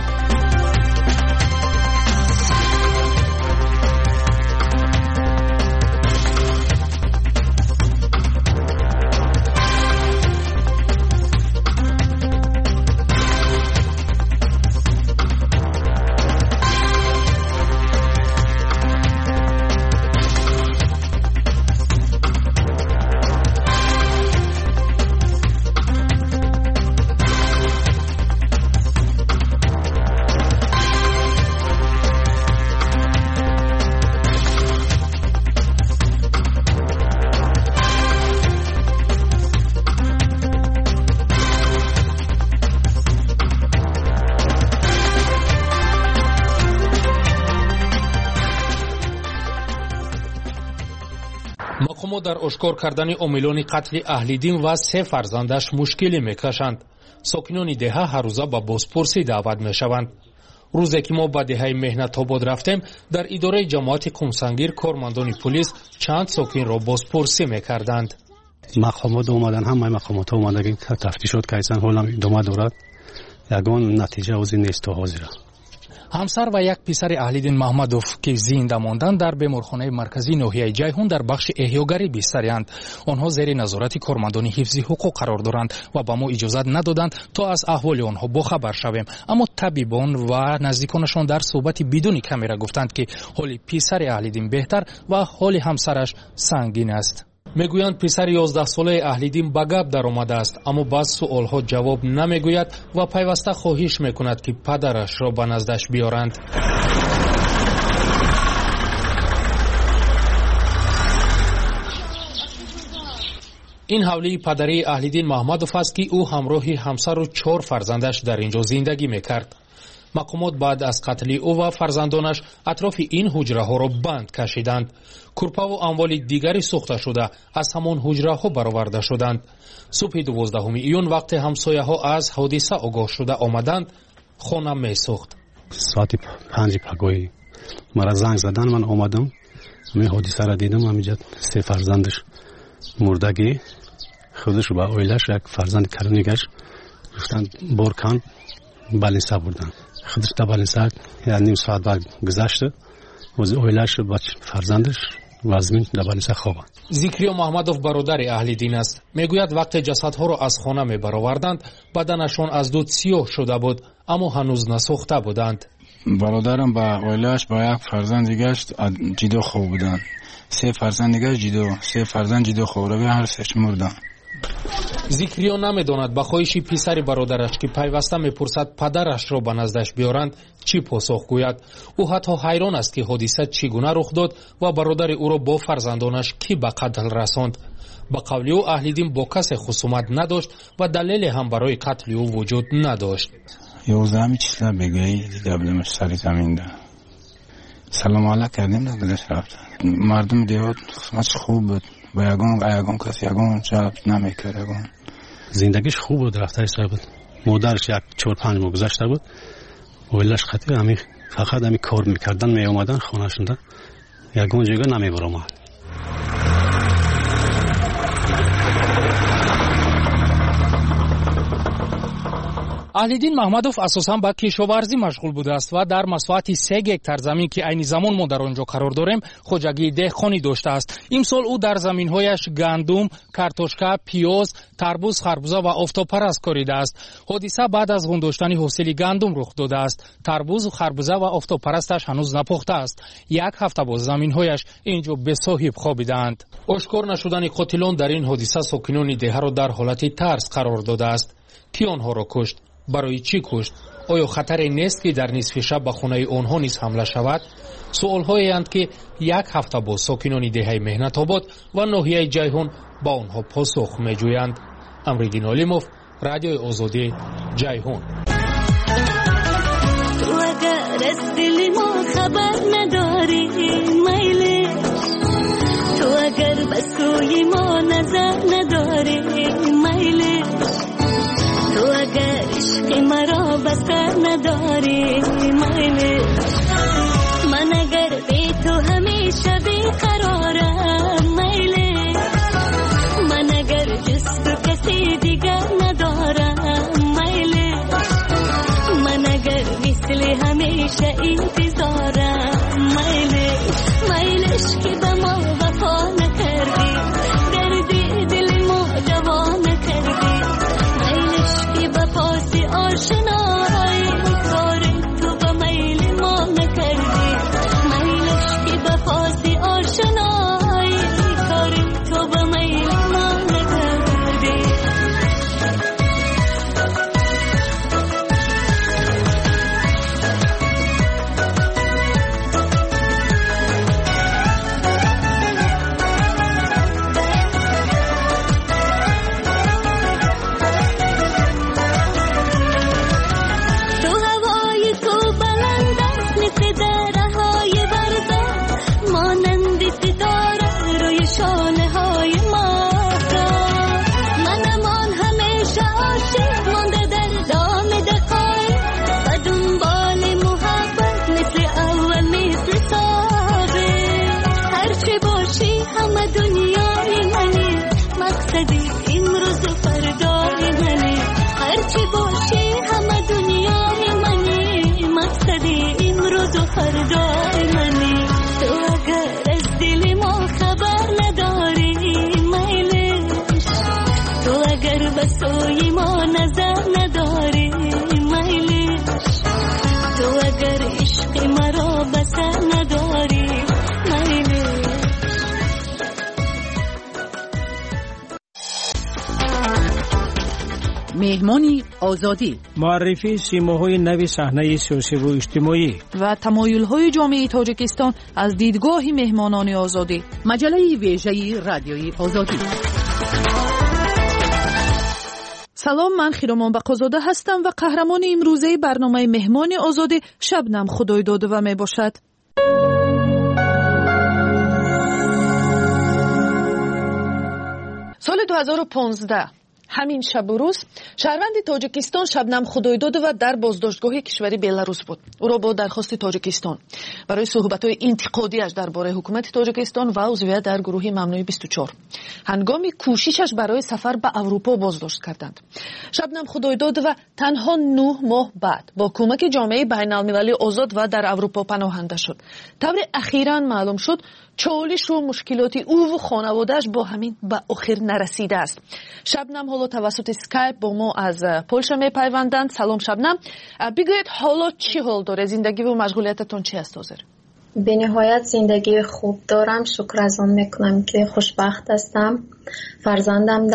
مقامات در اشکار کردن عاملان قتل اهلیدین و 3 فرزندش مشکلی میکشند. ساکنان دهه هر روزه به بازپرسی دعوت میشوند. روزی که ما به دهه مهنت آباد رفتیم، در اداره جماعت قمسنگیر کارمندان پلیس چند ساکن را بازپرسی میکردند. مقامات اومدن، همه مقامات اومدن که تفتیشات کردن، حالا ادامه دارد. یگان نتیجه از این نیست و حاضره. همسر و یک پسر اهلیدین محمدوف که زنده ماندند در بیمارخانه مرکزی ناحیه جیهون در بخش احیاگری بستری‌اند. آنها زیر نظارت کارمندان حفظ حقوق قرار دارند و به ما اجازه ندادند تا از احوال آنها باخبر شویم، اما طبیبان و نزدیکانشان در صحبت بدون کامera گفتند که حال پسر اهلیدین بهتر و حال همسرش سنگین است. میگویند پسر 11 ساله اهلیدین به گپ در آمده است، اما بعض سوالها جواب نمیگوید و پیوسته خواهش میکند که پدرش را به نزدش بیارند. این حوله پدری اهلیدین محمدوف است که او همراه همسر و 4 فرزندش در اینجا زندگی میکرد. مقامات بعد از قتل او و فرزندانش اطراف این حجره ها را بند کشیدند. کورپا و اموال دیگری سوخته شده از همان حجره ها برآورده شدند. صبح 12 ایون وقت همسایه ها از حادثه آگاه شده آمدند، خانه می سوخت. ساعت 5 پگاهی مرا زنگ زدن، من آمدم، می حادثه را دیدم. همینجا 3 فرزندش مردگی، خودش و اویلش یک فرزند کرونیگش گفتن برکان بالینسا بردن. خودش تا بالینسا یعنی نیم ساعت بعد گذشته و اویلش و فرزندش وزمین در بالینسا خوابند. ذکریا محمدوف برادر اهلیدین است. میگوید وقت جسدها را از خانه می برآوردند بدنشان از دود سیاه شده بود، اما هنوز نسوخته بودند. برادرم با اویلش با یک فرزند دیگه‌اش جدا خواب بودند. 3 فرزند دیگه جدا، 3 فرزند جدا خواب را هر سهش مردند. зикриё намедонад ба хоҳиши писари бародараш ки пайваста мепурсад падарашро ба наздаш биёранд чӣ посух гӯяд. ӯ ҳатто ҳайрон аст ки ҳодиса чӣ гуна рух дод ва бародари ӯро бо фарзандонаш кӣ ба қатл расонд. ба қавли ӯ аҳли дин бо касе хусумат надошт ва далеле ҳам барои қатли ӯ вуҷуд надошт. 11 числа бегоҳӣ дида будамаш сари заминда. салом алайк кардем, гузашт рафт. мардум девот хусуматш хуб буд. با یگان کسی یگان جواب نمیکرد. یگان زندگیش خوب بود، رفتارش خوب بود. مادرش 4-5 ماه گذشته بود. ولش خاطر همین فقط همین کار میکردن، می اومدن خونه‌شون دا یگان جگه نمیبرم. аҳлиддин маҳмадов асосан ба кишоварзӣ машғул будааст ва дар масоҳати 3 гектар замин ки айни замон мо дар он ҷо қарор дорем хоҷагии деҳқонӣ доштааст. имсол ӯ дар заминҳояш гандум, картошка, пиёз, тарбуз, харбуза ва офтобпараст коридааст. ҳодиса баъд аз ғундоштани ҳосили гандум рух додааст. тарбуз, харбуза ва офтобпарасташ ҳанӯз напухтааст. 1 ҳафта боз заминҳояш ин ҷо бесоҳиб хобидаанд. ошкор нашудани қотилон дар ин ҳодиса сокинони деҳаро дар ҳолати тарс қарор додааст. ки онҳоро кушт? барои чӣ кушт? оё хатаре нест ки дар нисфи шаб ба хонаи онҳо низ ҳамла шавад? суолҳоеанд ки 1 ҳафта боз сокинони деҳаи меҳнатобод ва ноҳияи ҷайҳун ба онҳо посух меҷӯянд. амриддин олимов, радиои озодӣ, ҷайҳун. تو اگر از دل ما خبر نداری میلی، تو اگر بس روی ما نظر نداری میلی، تو اگر عشق مرا بسر نداری میلی، من اگر بی تو همیشه بیقرارم میلی، من اگر جز تو کسی دیگر ندارم میلی، من اگر مثل همیشه انتظارم میلی، میلش که به ما وفا نکردی، دردی دل ما دوا نکردی، میلش که به پاس آشنایی کار تو به میل ما نکردی، میلش که به پاس آشنایی کار تو به میل ما نکردی. سوی ما نظر نداری میلی، تو اگر عشق مرا بسر نداری میلی. مهمانی آزادی، معرفی سیماهای نو صحنه سیاسی و اجتماعی و تمایل‌های جامعه تاجیکستان از دیدگاه مهمانان آزادی. مجله ویژه رادیوی آزادی. سلام، من خیرامان بقازاده هستم و قهرمان امروزه برنامه مهمان آزادی شبنم خدایداده و می باشد. سال 2015 همین شب و روز شهروند تاجیکستان شبنم خدایداده و در بازداشتگاه کشوری بلاروس بود. او را با درخواست تاجیکستان برای صحبت‌های انتقادیش درباره حکومت تاجیکستان و عضویت در گروه ممنوع 24 هنگام کوششش برای سفر به اروپا بازداشت کردند. شبنم خدایداده و تنها 9 ماه بعد با کمک جامعه بین‌المللی آزاد و در اروپا پناهنده شد. طور اخیراً معلوم شد چالش و مشکلات او و خانواده‌اش با همین به آخر نرسیده است. شبنم حالا توسط اسکایپ با ما از پولشا میپیوندند. سلام شبنم، بگویید حالا چی حال داره؟ زندگی و مشغولیتتون چی است حاضر؟ به نهایت زندگی خوب دارم، شکر از آن میکنم که خوشبخت هستم. فرزندم در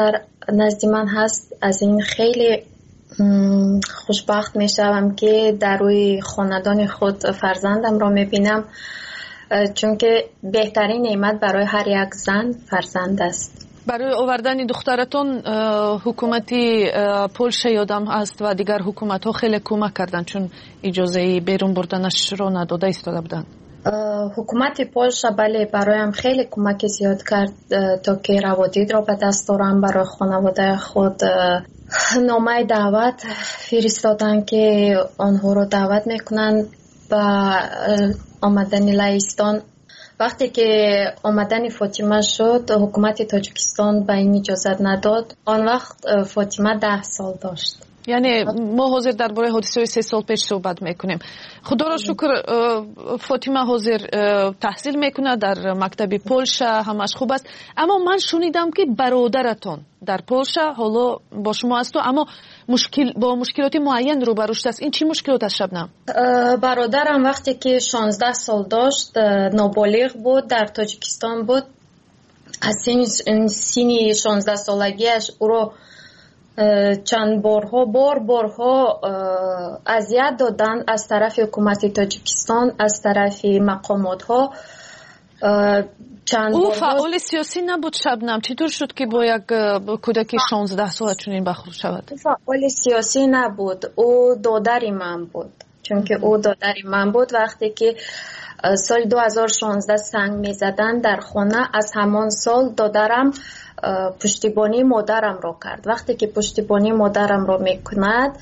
نزد من هست. از این خیلی خوشبخت می شوم که در روی خاندان خود فرزندم را می بینم، چون که بهترین نعمت برای هر یک زن فرزند است. برای آوردن دخترتون حکومتی پولشه یادم هست و دیگر حکومت ها خیلی کمک کردن، چون اجازه بیرون بردنش را نداده ایستاده بودن. حکومت پولشه بله برایم خیلی کمک زیاد کرد تا که روادید را به دست دارم. برای خانواده خود نامه دعوت فرستادن که آنها را دعوت میکنن به آمدن لهستان. وقتی که آمدن فاطمه شد حکومت تاجیکستان به این اجازت نداد. آن وقت فاطمه 10 سال داشت. یعنی ما حاضر درباره حادثه 3 سال پیش صحبت میکنیم. خدا را شکر فاطمه حاضر تحصیل میکنه در مکتب پولشه، همش خوب است. اما من شنیدم که برادرتون در پولشه حالا با شما است، اما با مشکلات معین روبرو شده است. این چی مشکلات است شبنم؟ برادرم وقتی که 16 سال داشت نابالغ بود، در تاجیکستان بود. از سن 16 سالگیش او را چند بارها اذیت دادن از طرف حکومت تاجیکستان، از طرف مقامات ها. او فعال سیاسی نبود شبنم، چطور شد که با یک کودک 16 ساله چنین برخورد شود؟ فعال سیاسی نبود، او دادر من بود. چون که او دادر من بود. وقتی که سال 2016 سنگ می زدن در خانه، از همان سال دادرم پشتیبانی مادرم را کرد. وقتی که پشتیبانی مادرم را میکند،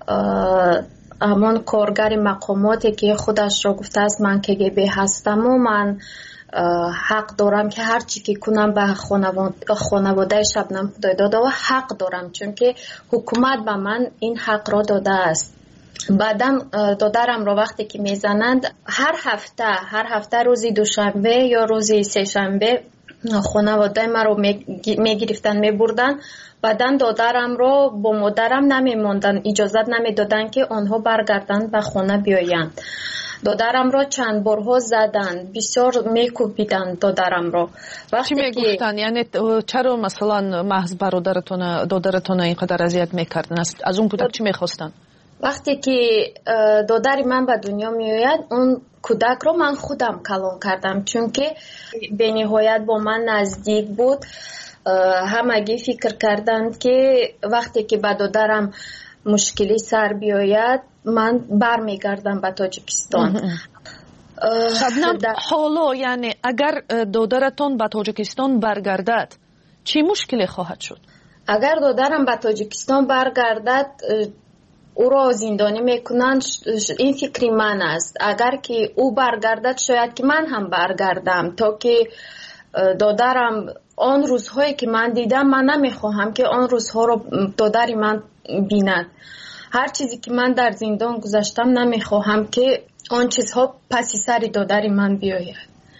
همون کارگر مقاماتی که خودش را گفته است من KGB هستم و من حق دارم که هر چی که کنم به خانواده شبنم خدایداد و حق دارم، چون که حکومت به من این حق را داده است. بعدم دادرم را وقتی که میزنند هر هفته روزی دوشنبه یا روزی سه شنبه خانواده ما رو میگرفتن میبردن. بعدن دادرم رو با مادرم نمیموندن، اجازت نمیدادن که آنها برگردن به خانه بیایند. دادرم رو چند بارها زدن، بسیار میکوبیدن دادرم رو. چی میگفتن؟ یعنی چرا مثلا محض دادرتون اینقدر اذیت میکردن؟ از اون کودک چی میخواستن؟ وقتی که دادر من به دنیا میآید، اون کودک رو من خودم کلان کردم، چون که به نهایت با من نزدیک بود. همگی فکر کردند که وقتی که به دادرم مشکلی سر بیاید من برمیگردم به تاجیکستان. شبنم حالا یعنی اگر دادرتون به تاجیکستان برگردد چی مشکلی خواهد شد؟ اگر دادرم به تاجیکستان برگردد او را زندانی میکنند. این فکری من است. اگر که او برگردد شاید که من هم برگردم، تا که دادرم آن روزهایی که من دیدم من نمیخواهم که آن روزها رو دادری من بیند. هر چیزی که من در زندان گذاشتم نمیخواهم که آن چیزها پسی سر دادری من بیاید.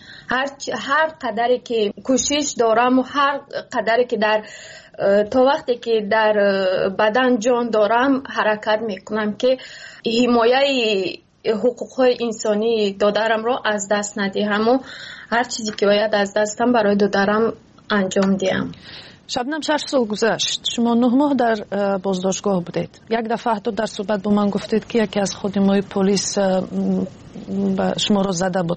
هر قدری که کوشش دارم و هر قدری که تا وقتی که در بدن جان دارم حرکت میکنم که حمایه حقوق انسانی دادرم را از دست ندهم و هر چیزی که باید از دستم برای دادرم انجام دهم. شبنم 6 سال گذشت، شما 9 ماه در بازداشتگاه بودید. یک دفعه حتی در صحبت با من گفتید که یکی از خادمای پلیس شما را زده بود.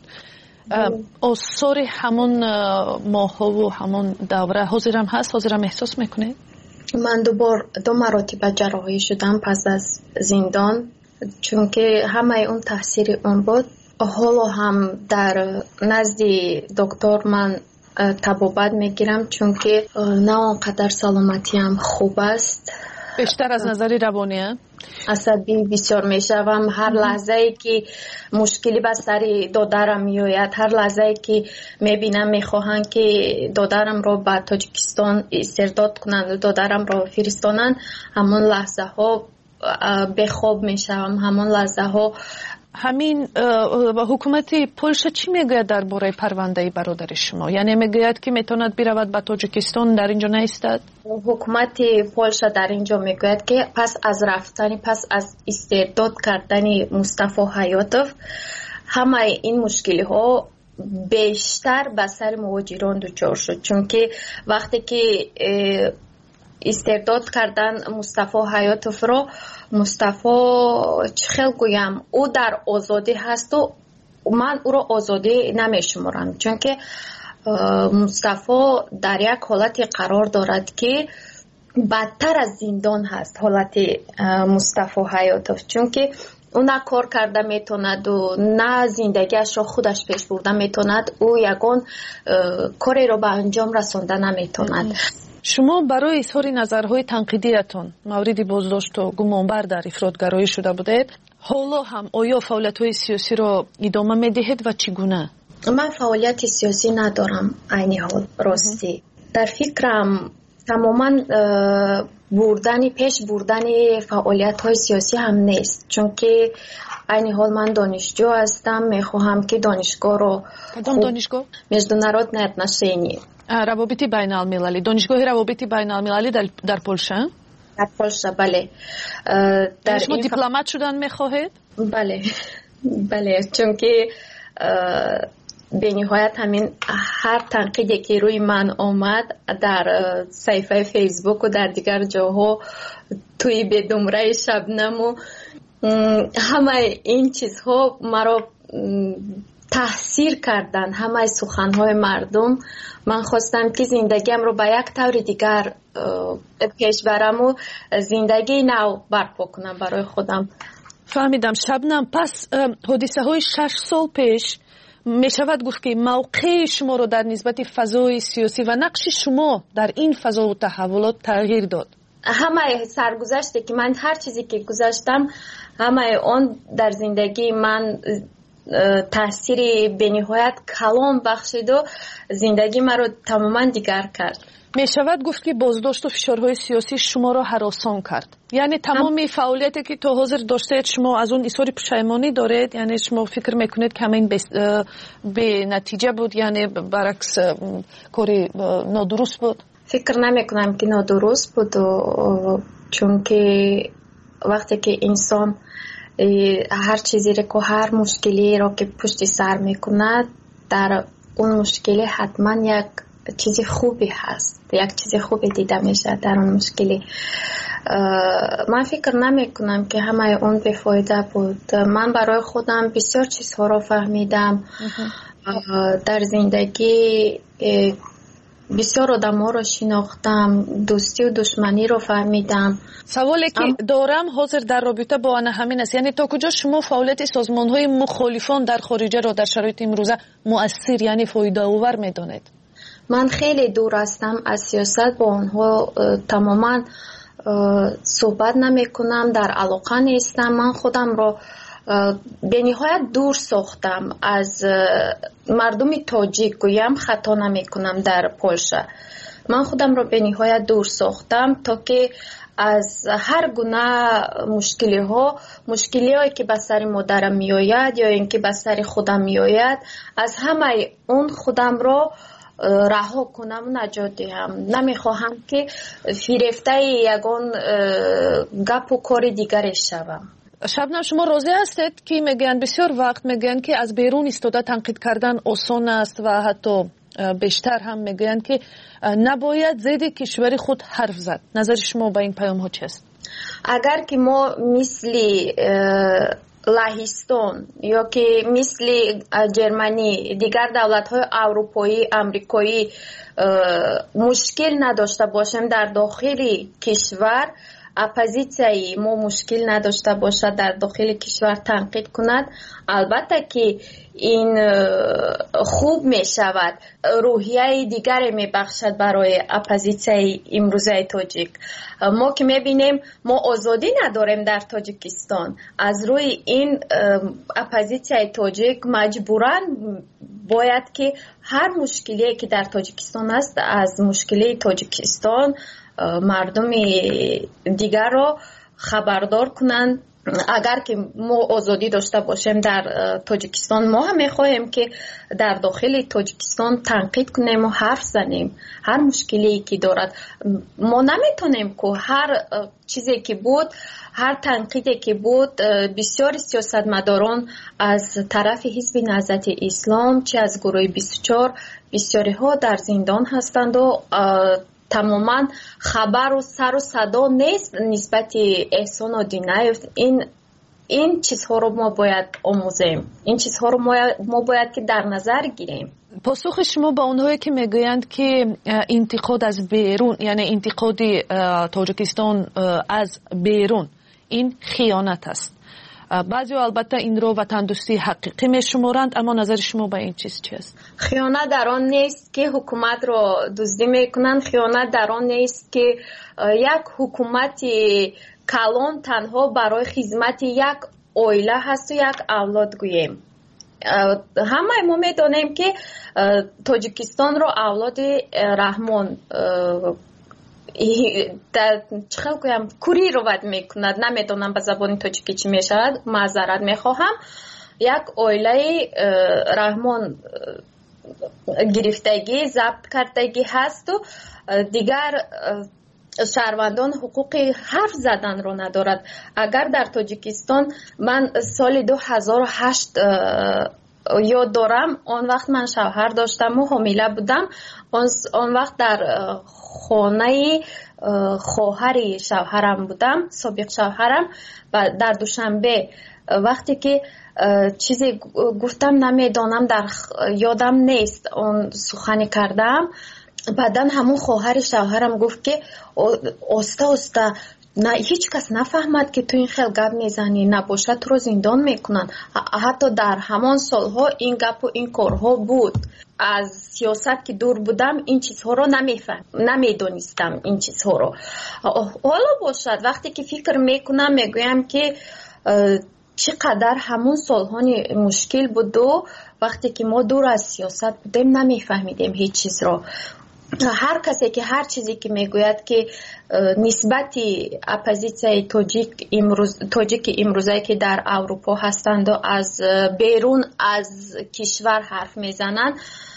آثار همون ماه و همون دوره حاضرم هست؟ حاضرم احساس میکنه؟ من 2 مراتب جراحی شدم پس از زندان، چون که همه اون تاثیر اون بود. حالا هم در نزد دکتر من طبابت میگیرم، چون که نه آنقدر سلامتیم خوب است. بیشتر از نظر روانی عصبی بسیار میشوم. هر لحظه ای که مشکلی به سر دادرم میآید، هر لحظه ای که میبینم میخواهند که دادرم رو به تاجیکستان استرداد کنند، دادرم رو فرستانند، همون لحظه ها به خواب میشوم. همون لحظه ها همین حکومت پولشه چی میگه درباره پرونده برادر شما؟ یعنی میگوید که میتواند برود به تاجیکستان، در اینجا نیستد؟ حکومت پولشه در اینجا میگوید که پس از استرداد کردن مصطفی حیاتوف همه این مشکلی ها بیشتر به سر مهاجران دچار شد، چون که وقتی که استرداد کردن مصطفی حیاتوف رو. مصطفی چه خیلی گویم او در آزادی هست و من او رو آزادی نمیشمارم، چون که مصطفی در یک حالتی قرار دارد که بدتر از زندان هست حالت مصطفی حیاتوف، چون که او نه کار کرده میتوند و نه زندگیش را خودش پیش برده میتوند، او یگان کاری را به انجام رسانده نمیتوند. شما برای اظهار نظرهای تنقیدیتون مورد بازداشت و گمانبر در افراطگرایی شده بودید. حالا هم آیا فعالیت‌های سیاسی را ادامه میدهید و چگونه؟ من فعالیت سیاسی ندارم عین حال راستی. در فکرم تماما پیش بردن فعالیت‌های سیاسی هم نیست، چون که عین حال من دانشجو هستم. میخواهم که دانشگاه رو دانشگاه международное отношение روابط بین المللی، دانشگاه روابط بین المللی در پولشه؟ در پولشه، بله. در شما دیپلمات شدن میخواهید؟ بله چون که به نهایت همین هر تنقیدی که روی من آمد در صفحه فیسبوک و در دیگر جاها توی بدمره شبنم و همه این چیزها مرا تاثیر کردن، همه سخنهای مردم. من خواستم که زندگیم رو به یک طور دیگر پیش برم و زندگی نو برپا کنم برای خودم. فهمیدم. شبنم، پس حادثه های 6 سال پیش می شود گفت که موقع شما رو در نسبت فضای سیاسی و نقش شما در این فضا و تحولات تغییر داد؟ همه سرگذشته که من هر چیزی که گذاشتم همه آن در زندگی من تاثیر به نهایت کلان بخشید و زندگی من رو تماما دیگر کرد. می شود گفت که بازداشت و فشارهای سیاسی شما را هراسان کرد، یعنی تمامی فعالیتی که تا حاضر داشتید شما از اون اظهار پشیمانی دارید؟ یعنی شما فکر میکنید که همین به نتیجه بود، یعنی برعکس کاری نادرست بود؟ فکر نمیکنم که نادرست بود، چون که وقتی که انسان هر چیزی رو، هر مشکلی رو که پشت سر میکند، در اون مشکلی حتما یک چیز خوبی هست، یک چیز خوبی دیده میشه در اون مشکلی. من فکر نمی کنم که همه اون بفایده بود. من برای خودم بسیار چیزها رو فهمیدم در زندگی، بسیار آدم ها رو شناختم، دوستی و دشمنی رو فهمیدم. سوالی که دارم حاضر در رابطه با آن همین است، یعنی تا کجا شما فعالیت سازمان های مخالفان در خارجه را در شرایط امروزه مؤثر یعنی فایده آور میدانید؟ من خیلی دور هستم از سیاست، با آنها تماما صحبت نمی کنم، در علاقه نیستم. من خودم را به نهایت دور ساختم از مردم تاجیک، گویم خطا نمی کنم در پولشه. من خودم را به نهایت دور ساختم تا که از هر گونه مشکلی هایی که به سر مادرم می آید یا اینکه به سر خودم می آید، از همه اون خودم را رها کنم و نجات دهم. نمیخواهم که فریفته یگان گپ و کار دیگری شوم. شبنم، شما راضی هستید که میگن بسیار وقت میگن که از بیرون ایستاده تنقید کردن آسان است و حتی بیشتر هم میگن که نباید ضد کشور خود حرف زد؟ نظر شما با این پیام ها چیست؟ اگر که ما مثل لهستان یا که مثل جرمنی، دیگر دولت های اروپایی، امریکایی مشکل نداشته باشیم در داخل کشور، اپوزیسیایی ما مشکل نداشته باشد در داخل کشور تنقید کند، البته که این خوب می شود، روحیه دیگری می بخشد برای اپوزیسیای امروزه تاجیک. ما که می بینیم ما آزادی نداریم در تاجیکستان، از روی این اپوزیسیای تاجیک مجبورن باید که هر مشکلی که در تاجیکستان است از مشکلی تاجیکستان مردم دیگر را خبردار کنند. اگر که ما آزادی داشته باشیم در تاجیکستان، ما هم میخواهیم که در داخل تاجیکستان تنقید کنیم و حرف زنیم هر مشکلی که دارد. ما نمیتونیم که هر چیزی که بود، هر تنقیدی که بود، بسیار سیاستمداران از طرف حزب نهضت اسلام چه از گروه 24 بسیاری ها در زندان هستند و تماما خبر و سر و صدا نیست نسبت احسان آدینایف. این چیزها رو ما باید آموزیم، این چیزها رو ما باید که در نظر گیریم. پاسخ شما با اونهایی که میگویند که انتقاد از بیرون، یعنی انتقاد تاجیکستان از بیرون، این خیانت است. بعضی البته این رو وطن دوستی حقیقی میشمارند، اما نظر شما به این چیز چی است؟ خیانت در آن نیست که حکومت رو دزدی میکنند، خیانت در آن نیست که یک حکومت کلان تنها برای خدمت یک عائله هست و یک اولاد گوییم. همه ما میدونیم که تاجیکستان رو اولاد رحمان چخل گویم کوری رو ود میکند، نمیدونم به زبان تاجیکی چی میشود، معذرت میخواهم. یک عائله رحمان گرفتگی ضبط کردگی هست و دیگر شهروندان حقوق حرف زدن رو ندارد. اگر در تاجیکستان من سال 2008 یاد دارم، آن وقت من شوهر داشتم و حامله بودم. آن وقت در خانه خواهر شوهرم بودم، سابق شوهرم، و در دوشنبه وقتی که چیزی گفتم نمیدانم، در یادم نیست، اون سخنی کردم. بعدا همون خواهر شوهرم گفت که آسته نه هیچ کس نفهمد که تو این خیلی گپ میزنی، نباشه تو رو زندان میکنن. حتی در همان سالها این گپ و این کارها بود. از سیاست که دور بودم این چیزها رو نمیدونستم این چیزها رو. حالا باشد وقتی که فکر میکنم میگویم که چقدر همون سالها مشکل بود و وقتی که ما دور از سیاست بودیم نمیفهمیدیم هیچ چیز رو. هر کسی که هر چیزی که میگوید که نسبت اپوزیسیون تاجیک امروزه که در اروپا هستند و از بیرون از کشور حرف میزنند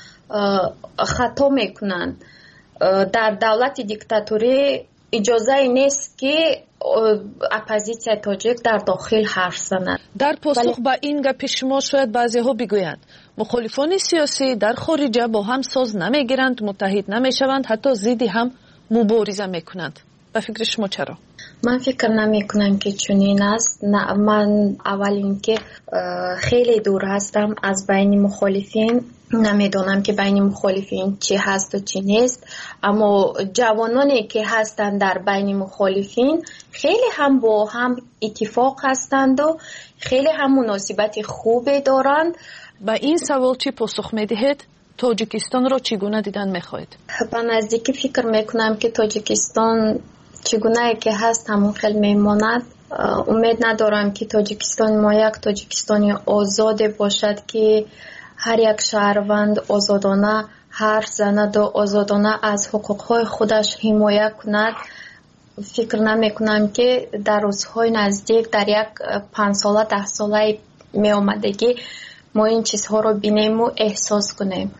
خطا میکنند. در دولت دیکتاتوری اجازه نیست که اپوزیسیون تاجیک در داخل حرف زند. در پاسخ به این گپ شما شاید بعضی ها بگویند مخالفان سیاسی در خارج با هم ساز نمیگیرند، متحد نمیشوند، حتی ضد هم مبارزه میکنند. به فکر شما چرا؟ من فکر نمی کنم که چنین است. من اول اینکه خیلی دور هستم از بین مخالفین، نمیدونم که بین مخالفین چی هست و چی نیست، اما جوانانی که هستند در بین مخالفین خیلی هم با هم اتفاق هستند و خیلی هم مناسبت خوبی دارند. با این سوال چی پاسخ میدهید؟ تاجیکستان را چگونه دیدن میخواهید؟ من نزدیکی فکر میکنم که تاجیکستان چگونه که هست همون خیلی میماند. امید ندارم که تاجیکستان ما یک تاجیکستانی آزاد باشد که هر یک شهروند آزادانه حرف زند و آزادانه از حقوقهای خودش حمایت کند. فکر نمی کنم که در روزهای نزدیک در یک 5 ساله 10 ساله می آمدگی ما این چیزها رو بینیم و احساس کنیم.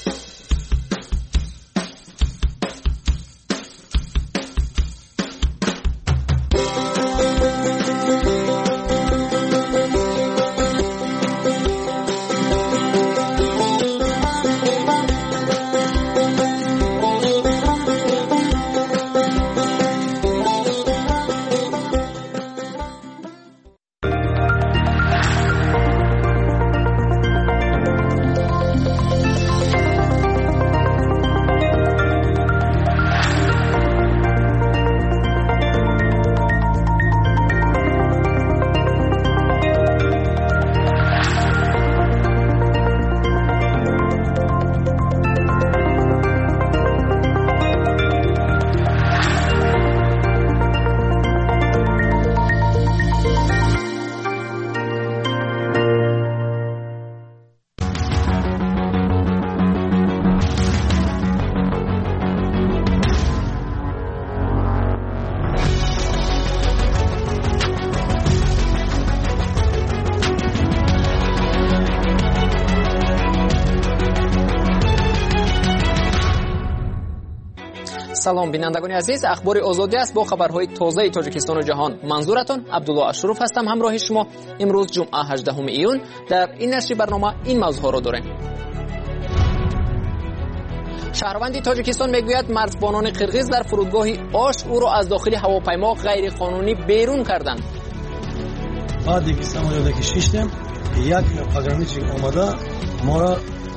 سلام بینندگان عزیز، اخبار آزادی است با خبرهای تازه تاجیکستان و جهان. منظورتون عبدالله اشرف هستم، همراه شما. امروز جمعه 18 ایون در این نشر برنامه این موضوع را داریم. شهروند تاجیکستان میگوید مرزبانان قرغیز در فرودگاه آش او را از داخل هواپیما غیر قانونی بیرون کردند. بعدی که سمایاده که شیشتم یک پاگرانیچی اومده ما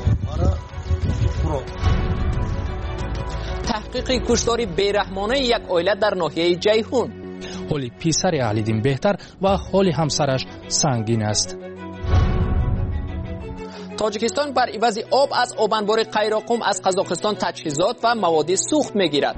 تحقیق کشتار بیرحمانه یک عائله در ناحیه جیهون. حال پسر اهلیدین بهتر و حال همسرش سنگین است. تاجیکستان بر عوض آب از آبانبار قیراقم از قزاقستان تجهیزات و مواد سوخت میگیرد.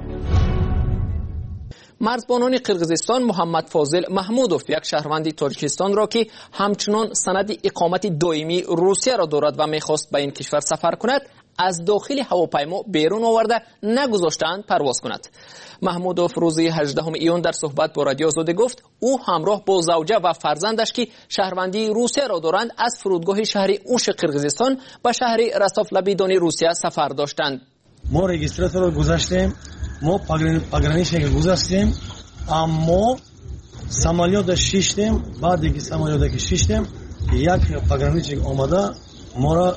مرزبانان قرغیزستان محمد فاضل محمودوف یک شهروند تاجیکستان را که همچنان سند اقامت دائمی روسیه را دارد و میخواست به این کشور سفر کند از داخل هواپیما بیرون آورده نگذاشتند پرواز کند. محمودوف روز 18 ایون در صحبت با رادیو آزادی گفت او همراه با زوجه و فرزندش که شهروندی روسیه را دارند از فرودگاه شهر اوش قرغیزستان به شهر رستاف-لبیدانی روسیه سفر داشتند. ما رجیستراتور رو گذاشتیم، ما پاگرانیشنگ گذاشتیم، اما سمالیات شیشتیم. بعدی که سمالیات که شیشتیم یک پاگرانیشنگ آمده ما را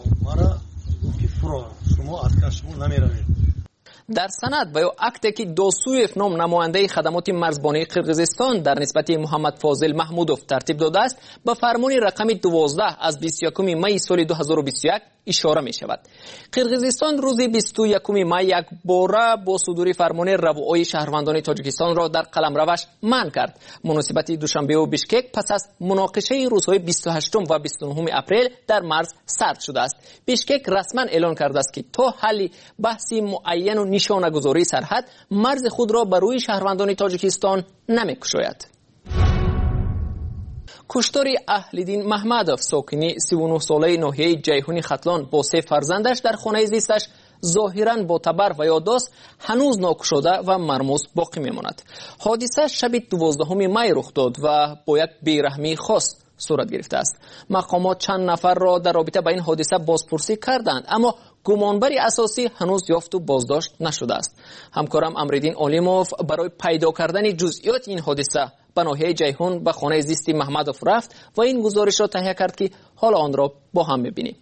شما از کشمون نمیروید. در سند و یا اکتی که دوسویف نام نماینده خدمات مرزبانی قرغیزستان در نسبت محمد فاضل محمودوف ترتیب داده است به فرمان رقم 12 از 21 می سال 2021 اشاره می شود. قرغیزستان روز 21 می یک باره با صدور فرمان روای شهروندان تاجیکستان را در قلمروش منع کرد. مناسبت دوشنبه و بیشکک پس از مناقشه روزهای 28 و 29 اپریل در مرز سرد شده است. بیشکک رسما اعلان کرده است که تا حل بحث معین و نشانه‌گذاری سرحد مرز خود را بر روی شهروندان تاجیکستان نمی‌گشاید. کشتار اهلیدین محمدوف ساکنی 39 ساله ناحیه جیهون ختلان با 3 فرزندش در خانه زیستش ظاهراً با تبر و یادداشت هنوز ناکشاده و مرموز باقی میماند. حادثه شب 12 می رخ داد و با یک بیرحمی خاص صورت گرفته است. مقامات چند نفر را در رابطه با این حادثه بازپرسی کردند اما گمانبر اساسی هنوز یافت و بازداشت نشده است. همکارم امریدین علیموف برای پیدا کردن جزئیات این حادثه به ناحیه جیهون به خانه زیست محمدوف رفت و این گزارش را تهیه کرد که حالا آن را با هم می‌بینیم.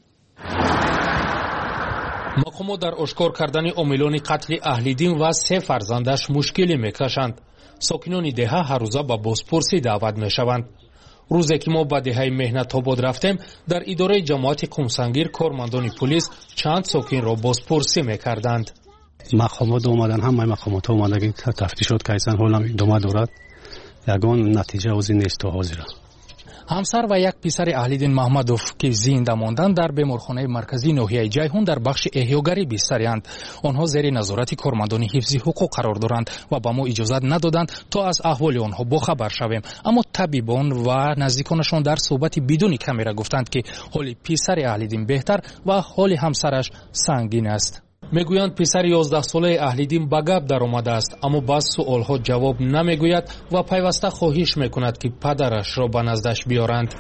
مقامات در اشکار کردن عاملان قتل اهلیدین و 3 فرزندش مشکلی میکشند. ساکنان دهه هر روزه به بازپرسی دعوت میشوند. روزی که ما به دهه مهنت آباد رفتیم در اداره جماعت قمسنگیر کارمندان پلیس چند ساکن را بازپرسی میکردند. مقامات اومدن، همه مقامات اومدن که تفتیشات کردن، حالا ادامه دارد. یگان نتیجه از این نیست و حاضره. همسر و یک پسر اهلیدین محمدوف که زنده ماندند در بیمارخانه مرکزی ناحیه جیهون در بخش احیاگری بستری‌اند. آنها زیر نظارت کارمندان حفظی حقوق قرار دارند و به ما اجازه ندادند تا از احوال آنها باخبر شویم. اما طبیبان و نزدیکانشان در صحبت بدون کامرا گفتند که حال پسر اهلیدین بهتر و حال همسرش سنگین است. میگویند پسر 11 ساله اهلیدین به گپ در آمده است اما بعض سوالها جواب نمیگوید و پیوسته خواهش میکند که پدرش را به نزدش بیارند.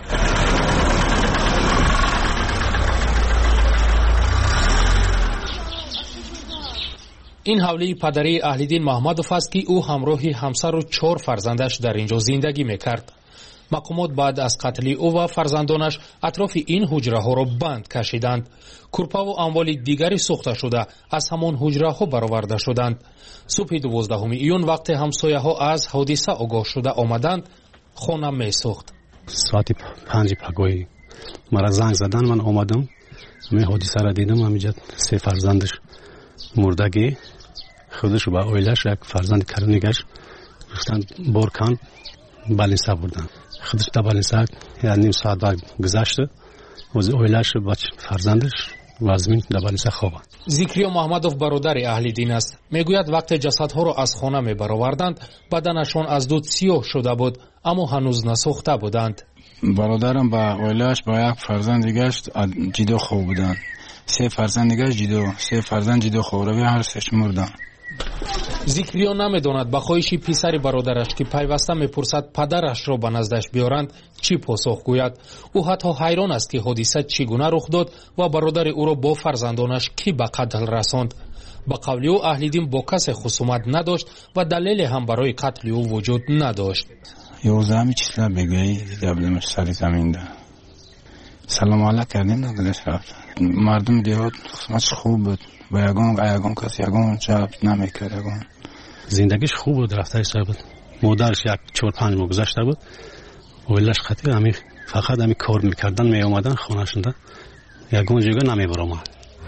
این حوله پدری اهلیدین محمدوف است که او همراه همسر و 4 فرزندش در اینجا زندگی میکرد. مقامات بعد از قتل او و فرزندانش اطراف این حجره ها را بند کشیدند. کورپا و اموال دیگری سوخته شده از همان حجره ها برآورده شدند. صبح 12 ایون وقت همسایه ها از حادثه آگاه شده آمدند خانه می سوخت. ساعت 5 پگاهی مرا زنگ زدن، من آمدم، من حادثه را دیدم. همینجا 3 فرزندش مردگی، خودش و عائله‌اش یک فرزند کرونیگش گفتن بارکان بالینسا بردن. خودش در بالینسا نیم ساعت بعد گذشته و عائله‌اش و فرزندش و زمین در بالینسا خوابند. ذکریا محمدوف برادر اهلیدین است. میگوید وقت جسدها را از خانه میبرآوردند بدنشان از دود سیاه شده بود اما هنوز نسوخته بودند. برادرم با عائله‌اش با یک فرزند دیگه‌اش جدا خواب بودند. 3 فرزند دیگه‌اش جدا، 3 فرزند جدا خواب و هر سه‌اش مردند. ذکریا نمیداند به خواهش پسر برادرش که پیوسته میپرسد پدرش را به نزدش بیارند چی پاسخ گوید. او حتی حیران است که حادثه چگونه رخ داد و برادر او را با فرزندانش کی به قتل رساند. به قول او اهلیدین با کسی خصومت نداشت و دلیل هم برای قتل او وجود نداشت. 11 چیسلا بگویی دیدم سر زمین ده سلام علیک کردیم نگذشت رفتن. مردم دیواد قسمتش خوب بود و یگان کسی یگان چپ نمیکرد. یگان زندگیش خوب بود، رفتارش صاحب بود. مادرش 4-5 ماه گذشته بود، اولش خطی همی فقط همی کار میکردن، می اومدن خونه‌شون ده یگان جگه نمی برآمد.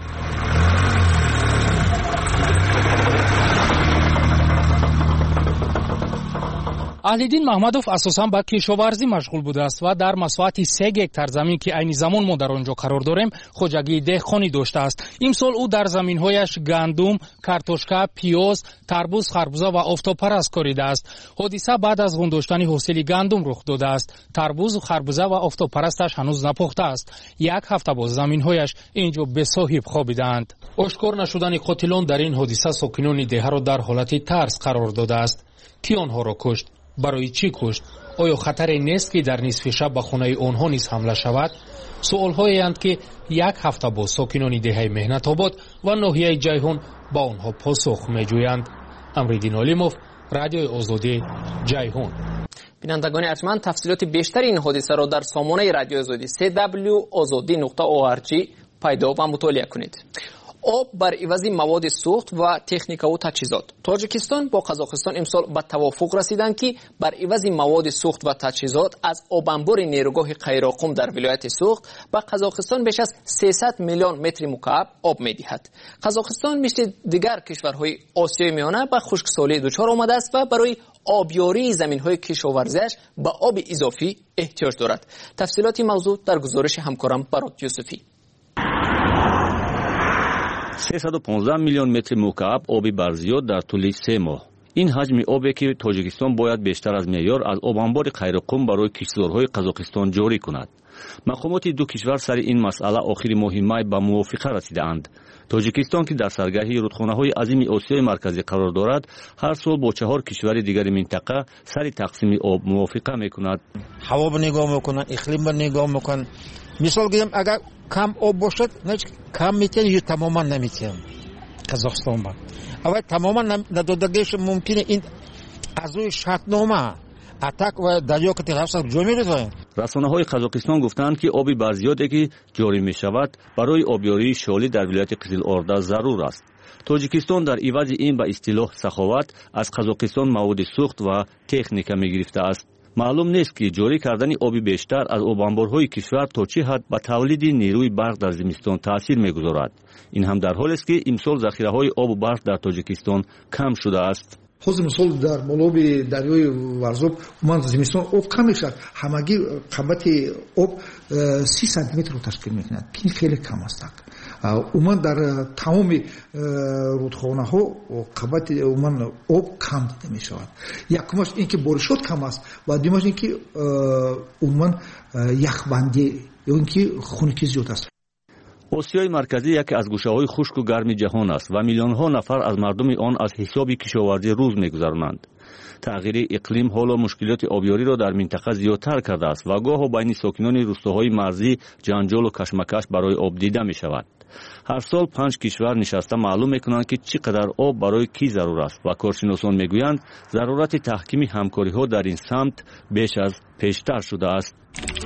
аҳлиддин маҳмадов асосан ба кишоварзӣ машғул будааст ва дар масоҳати 3 гектар замин ки айни замон мо дар он ҷо қарор дорем хоҷагии деҳқонӣ доштааст. имсол ӯ дар заминҳояш гандум, картошка, пиёз, тарбуз, харбуза ва офтобпараст коридааст. ҳодиса баъд аз ғундоштани ҳосили гандум рух додааст. тарбуз, харбуза ва офтобпарасташ ҳанӯз напухтааст. 1 ҳафта боз заминҳояш ин ҷо бесоҳиб хобидаанд. ошкор нашудани қотилон дар ин ҳодиса сокинони деҳаро дар ҳолати тарс қарор додааст. ки онҳоро кушт? барои чӣ кушт? оё хатаре нест ки дар нисфи шаб ба хонаи онҳо низ ҳамла шавад? суолҳоеанд ки 1 ҳафта боз сокинони деҳаи меҳнатобод ва ноҳияи ҷайҳун ба онҳо посух меҷӯянд. амриддин олимов, радиои озодӣ, ҷайҳун. бинандагони арҷманд, тафсилоти бештари ин ҳодисаро дар сомонаи радиои озодӣ www.ozodi.org пайдо ва мутолиа кунед. об бар ивази маводи сӯхт ва техникаву таҷҳизот. тоҷикистон бо қазоқистон имсол ба тавофуқ расиданд ки бар ивази маводи сӯхт ва таҷҳизот аз обанбори нерӯгоҳи қайроқум дар вилояти сӯхт ба қазоқистон беш аз 300 миллион метри мукааб об медиҳад. қазоқистон мисли дигар кишварҳои осиёи миёна ба хушксолӣ дучор омадааст ва барои обёрии заминҳои кишоварзиаш ба оби изофӣ эҳтиёҷ дорад. тафсилоти мавзӯъ дар гузориши ҳамкорам Барот Юсуфӣ. 315 миллион метри мукааб оби барзиёд дар тӯли 3 моҳ. ин ҳаҷми обе ки тоҷикистон бояд бештар аз меъёр аз обанбори қайроқум барои киштзорҳои қазоқистон ҷорӣ кунад. мақомоти ду кишвар сари ин масъала охири моҳи май ба мувофиқа расидаанд. тоҷикистон ки дар саргарҳи рудхонаҳои азими осиёи марказӣ қарор дорад, ҳар сол бо 4 кишвари дигари минтақа сари тақсими об мувофиқа мекунад. ҳаво нигоҳ мекунанд, иқлим нигоҳ мекунанд. мисол гирем, агар кам об бошад, кам метиҳанд ё тамоман наметиҳанд қазоқистон ба. аввал тамоман надодагиаш мумкине ин аз рӯи шартнома атак ва дарё ки тарафсар ҷо мерезоянд. расонаҳои қазоқистон гуфтанд ки оби барзиёде ки ҷорӣ мешавад барои обёрии шолӣ дар вилояти қизилорда зарур аст. тоҷикистон дар ивази ин ба истилоҳ саховат аз қазоқистон маводи сӯхт ва техника мегирифтааст. маълум нест ки ҷорӣ кардани оби бештар аз обанборҳои кишвар то чӣ ҳад ба тавлиди нерӯи барқ дар зимистон таъсир мегузорад. ин ҳам дар ҳолест ки имсол захираҳои обу барқ дар тоҷикистон кам шудааст. ҳозир мисол дар болоби дарёи варзоб уман зимистон об кам мешавад. ҳамагӣ қабати об 30 сантиметрро ташкил мекунад. ин хеле кам аст. уман дар тамоми рудхонаҳо қабати уман об кам дида мешавад. якумаш ин ки боришот кам аст ва дуюмаш ин ки уман яхбандӣ ё ин ки хунукӣ зиёд аст. осиёи марказӣ яке аз гӯшаҳои хушку гарми ҷаҳон аст ва миллионҳо нафар аз мардуми он аз ҳисоби кишоварзӣ рӯз мегузаронанд. тағйири иқлим ҳоло мушкилоти обёриро дар минтақа зиёдтар кардааст ва гоҳо байни сокинони рӯстаҳои марзӣ ҷанҷолу кашмакаш барои об дида мешавад. ҳар сол 5 кишвар нишаста маълум мекунанд ки чӣ қадар об барои кӣ зарур аст ва коршиносон мегӯянд зарурати таҳкими ҳамкориҳо дар ин самт беш аз пештар шудааст.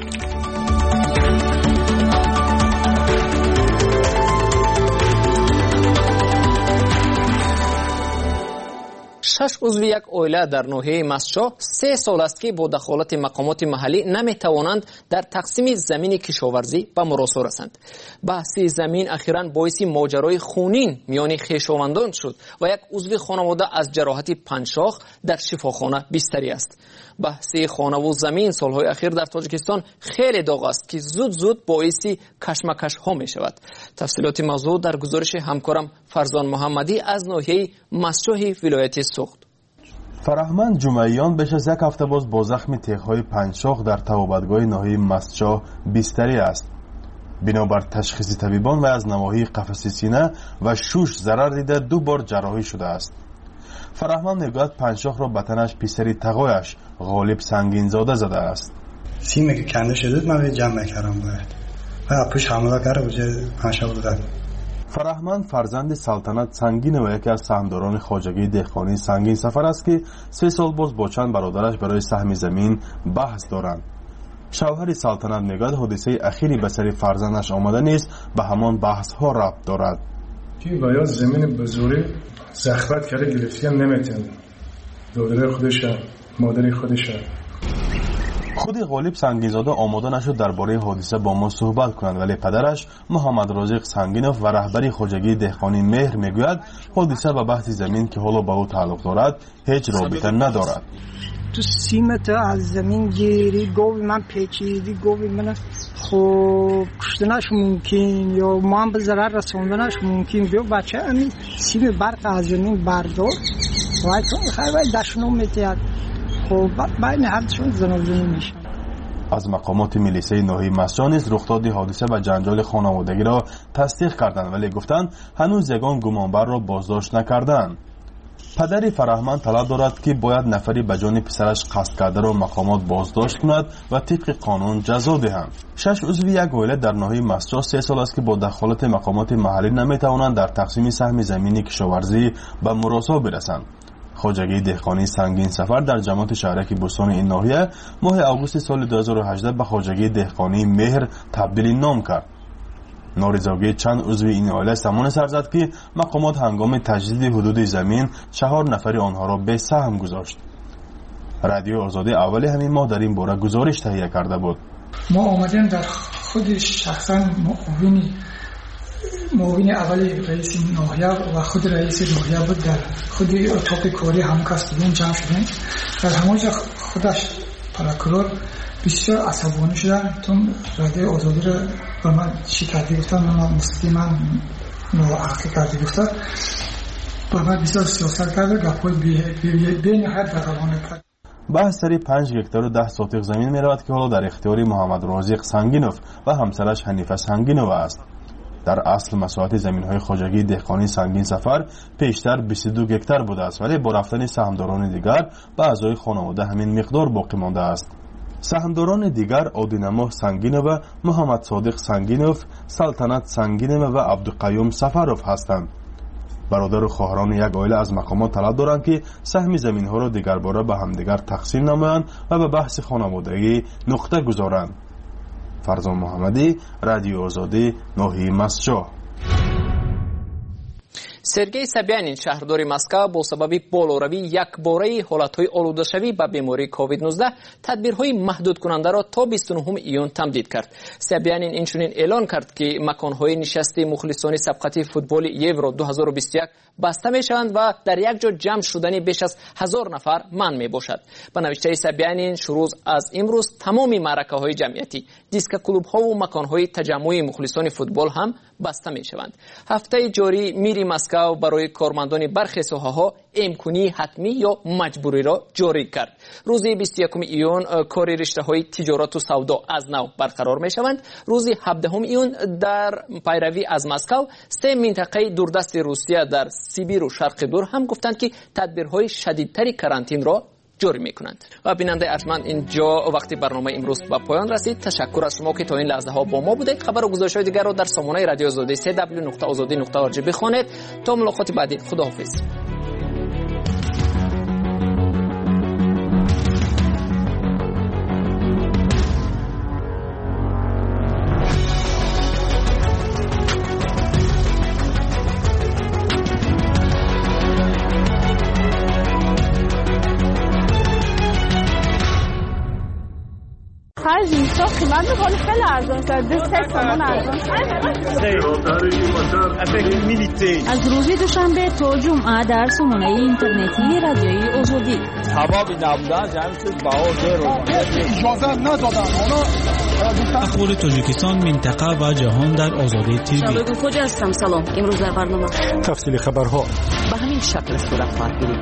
6 узви як оила дар ноҳияи Масчо 3 сол аст ки бо дахолати мақомоти маҳаллӣ наметавонанд дар тақсими замини кишоварзӣ ба муросо расанд. баҳси замин ахиран боиси моҷарои хунин миёни хешовандон шуд ва як узви хонавода аз ҷароҳати панҷшох дар шифохона бистарӣ аст. баҳси хонаву замин солҳои ахир дар Тоҷикистон хеле доғ аст ки зуд боиси кашмакашҳо мешавад. тафсилоти мавзӯъ дар гузориши ҳамкорам Фарзон Муҳаммадӣ аз ноҳияи Масчоҳи вилояти Суғд. фараҳманд ҷумаиён беш аз як ҳафта боз бо захми теғҳои панҷшох дар табобатгоҳи ноҳияи Масчоҳ бистарӣ аст. бинобар ташхиси табибон вай аз навоҳии қафаси сина ва шуш зарар дида 2 бор ҷарроҳӣ шудааст. фараҳманд мегӯяд панҷшохро ба танаш писари тағояш ғолиб сангинзода задааст. سیمی که کنده شده من به جمع کردم باید و پوش حمله کرده بوده پنجشه بوده. фараҳманд фарзанди Салтанат Сангин ва яке аз саҳмдорони хоҷагии деҳқонии Сангин сафар аст ки 3 сол боз бо чанд бародараш барои саҳми замин баҳс доранд. شوهر سلطنت میگوید حادثه اخیری به سر فرزندش آمده نیست به همان بحث ها ربط دارد. که باید زمین بزرگی زخمت کرده گرفتن نمیتن دادر خودشه مادر خودشه. خود غالب سنگینزاده آماده نشد درباره حادثه با ما صحبت کند، ولی پدرش محمد رازق سنگینوف و رهبری خواجگی دهقانی مهر میگوید حادثه به بحث زمین که حالا به او تعلق دارد هیچ رابطه ندارد. تو سیمت از زمین گیری گوی من پیچیدی گوی من خوب کشتنش ممکن یا من به ضرر رسوندنش ممکن. بیو بچه همین سیم برق از زمین بردار وای تو خیلی باید دشنو میتید خب بین هرچون زنازونی میشه. از مقامات میلیسه ناحیه مسجد نیز رخداد حادثه و جنجال خانوادگی را تصدیق کردند، ولی گفتند هنوز یگان گمانبر را بازداشت نکردند. پدری فرهمند طلب دارد که باید نفری به جان پسرش قصد کرده را مقامات بازداشت کند و طبق قانون جزا دهند. 6 عضو یک عائله در ناحیه مسجد 3 سال است که با دخالت مقامات محلی نمیتوانند در تقسیم سهم زمینی کشاورزی به مراسا برسند. خواجگی دهقانی سنگین سفر در جماعت شهرک بستان این ناحیه ماه آگوست سال 2018 به خواجگی دهقانی مهر تبدیل نام کرد. نارضایتی چند عضو این عائله زمان سر زد که مقامات هنگام تجدید حدود زمین 4 نفر آنها را به سهم گذاشت. رادیو آزادی اول همین ماه در این باره گزارش تهیه کرده بود. ما آمدیم در خود شخصا معاون اولی رئیس ناحیه و خود رئیس ناحیه بود در خود اتاق کاری همکاست بودیم جمع شدیم. در همونجا خودش پراکرور بسیار عصبانی شدن تون رادیو آزادی را به من چی کردی گفتن من مستقیما ناعقل کردی گفتن به من بسیار سیاست کرده گپای بی نهایت بقوانه کرد. بحث سری 5 هکتار و 10 ساتق زمین می رود که حالا در اختیار محمد رازق سنگینوف و همسرش حنیفه سنگینوف است. در اصل مساحت زمین‌های خواجگی دهقانی سنگین سفر پیشتر 22 هکتار بوده است، ولی با رفتن سهمداران دیگر به اعضای خانواده همین مقدار باقی مانده است. سهمداران دیگر عادینما سنگینوف و محمد صادق سنگینوف، سلطنت سنگینوف و عبدالقیوم سفروف هستند. برادر و خواهران یک عائله از مقامات طلب دارند که سهم زمین‌ها را دیگر باره به همدیگر تقسیم نمایند و به بحث خانوادگی نقطه گذارند. فرزان محمدی، رادیو آزادی، ناحیه مسجد. سرگئی سابیانین شهرداری مسکو با سبب بالوروی یکباره حالتهای آلوده‌شوی به بیماری کووید 19 تدبیرهای محدود کننده را تا 29 ایون تمدید کرد. سابیانین اینچنین اعلان کرد که مکانهای نشست مخلصان سبقت فوتبال یورو 2021 بسته می شوند و در یک جا جمع شدن بیش از 1000 نفر منع می باشد. به نوشته سابیانین شروع از امروز تمام معرکه‌های جمعیتی، دیسک کلوب‌ها و مکانهای تجمع مخلصان فوتبال هم بسته می شوند. هفته جاری میری مسکو برای کارمندان برخی ساحه‌ها امکانی حتمی یا مجبوری را جاری کرد. روز 21 ایون کار رشته‌های تجارت و سودا از نو برقرار می شوند. روز 17 ایون در پیروی از مسکو 3 منطقه دوردست روسیه در سیبیر و شرق دور هم گفتند که تدبیرهای شدیدتری کرانتین را جاری میکنند. و بیننده ارجمند اینجا وقتی برنامه امروز به پایان رسید. تشکر از شما که تا این لحظه ها با ما بودید. خبر و گزارش‌های دیگر را در سامانه رادیو آزادی www.azadi.org بخوانید. تا ملاقات بعدی، خداحافظ. خیلی ارزان شد. 2 تومان ارزان از روز دوشنبه تا جمعه در سامانه اینترنتی رادیوی آزادی. سبابی نبودن جمعیت بهار اجازه ندادن. اخبار تاجیکستان، منطقه و جهان در آزادی تیوی. شبکه کجا هستم؟ سلام. امروز در برنامه تفصیل خبرها به همین شکل صورت خواهد گرفت.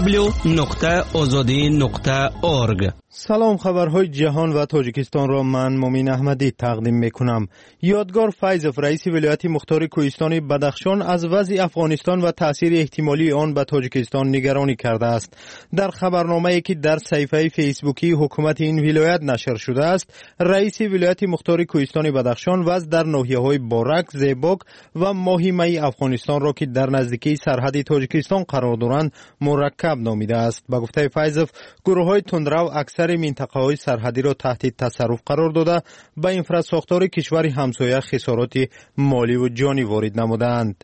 www.azadi.org. سلام، خبرهای جهان و تاجیکستان را من مومین احمدی تقدیم میکنم. یادگار فیضوف رئیس ولایت مختار کوهستان بدخشان از وضع افغانستان و تاثیر احتمالی آن به تاجیکستان نگرانی کرده است. در خبرنامه‌ای که در صفحه فیسبوکی حکومت این ولایت نشر شده است، رئیس رئیس ولایت مختار کوهستان بدخشان وضع در ناحیه‌های بارک، زیباک و ماهیمه افغانستان را که در نزدیکی سرحد تاجیکستان قرار دارند مرکب نامیده است. با گفته فیضف، گروه‌های تندرو اکثر منطقه‌های سرحدی را تحت تصرف قرار داده به انفراساختار کشور همسایه خسارات مالی و جانی وارد نمودند.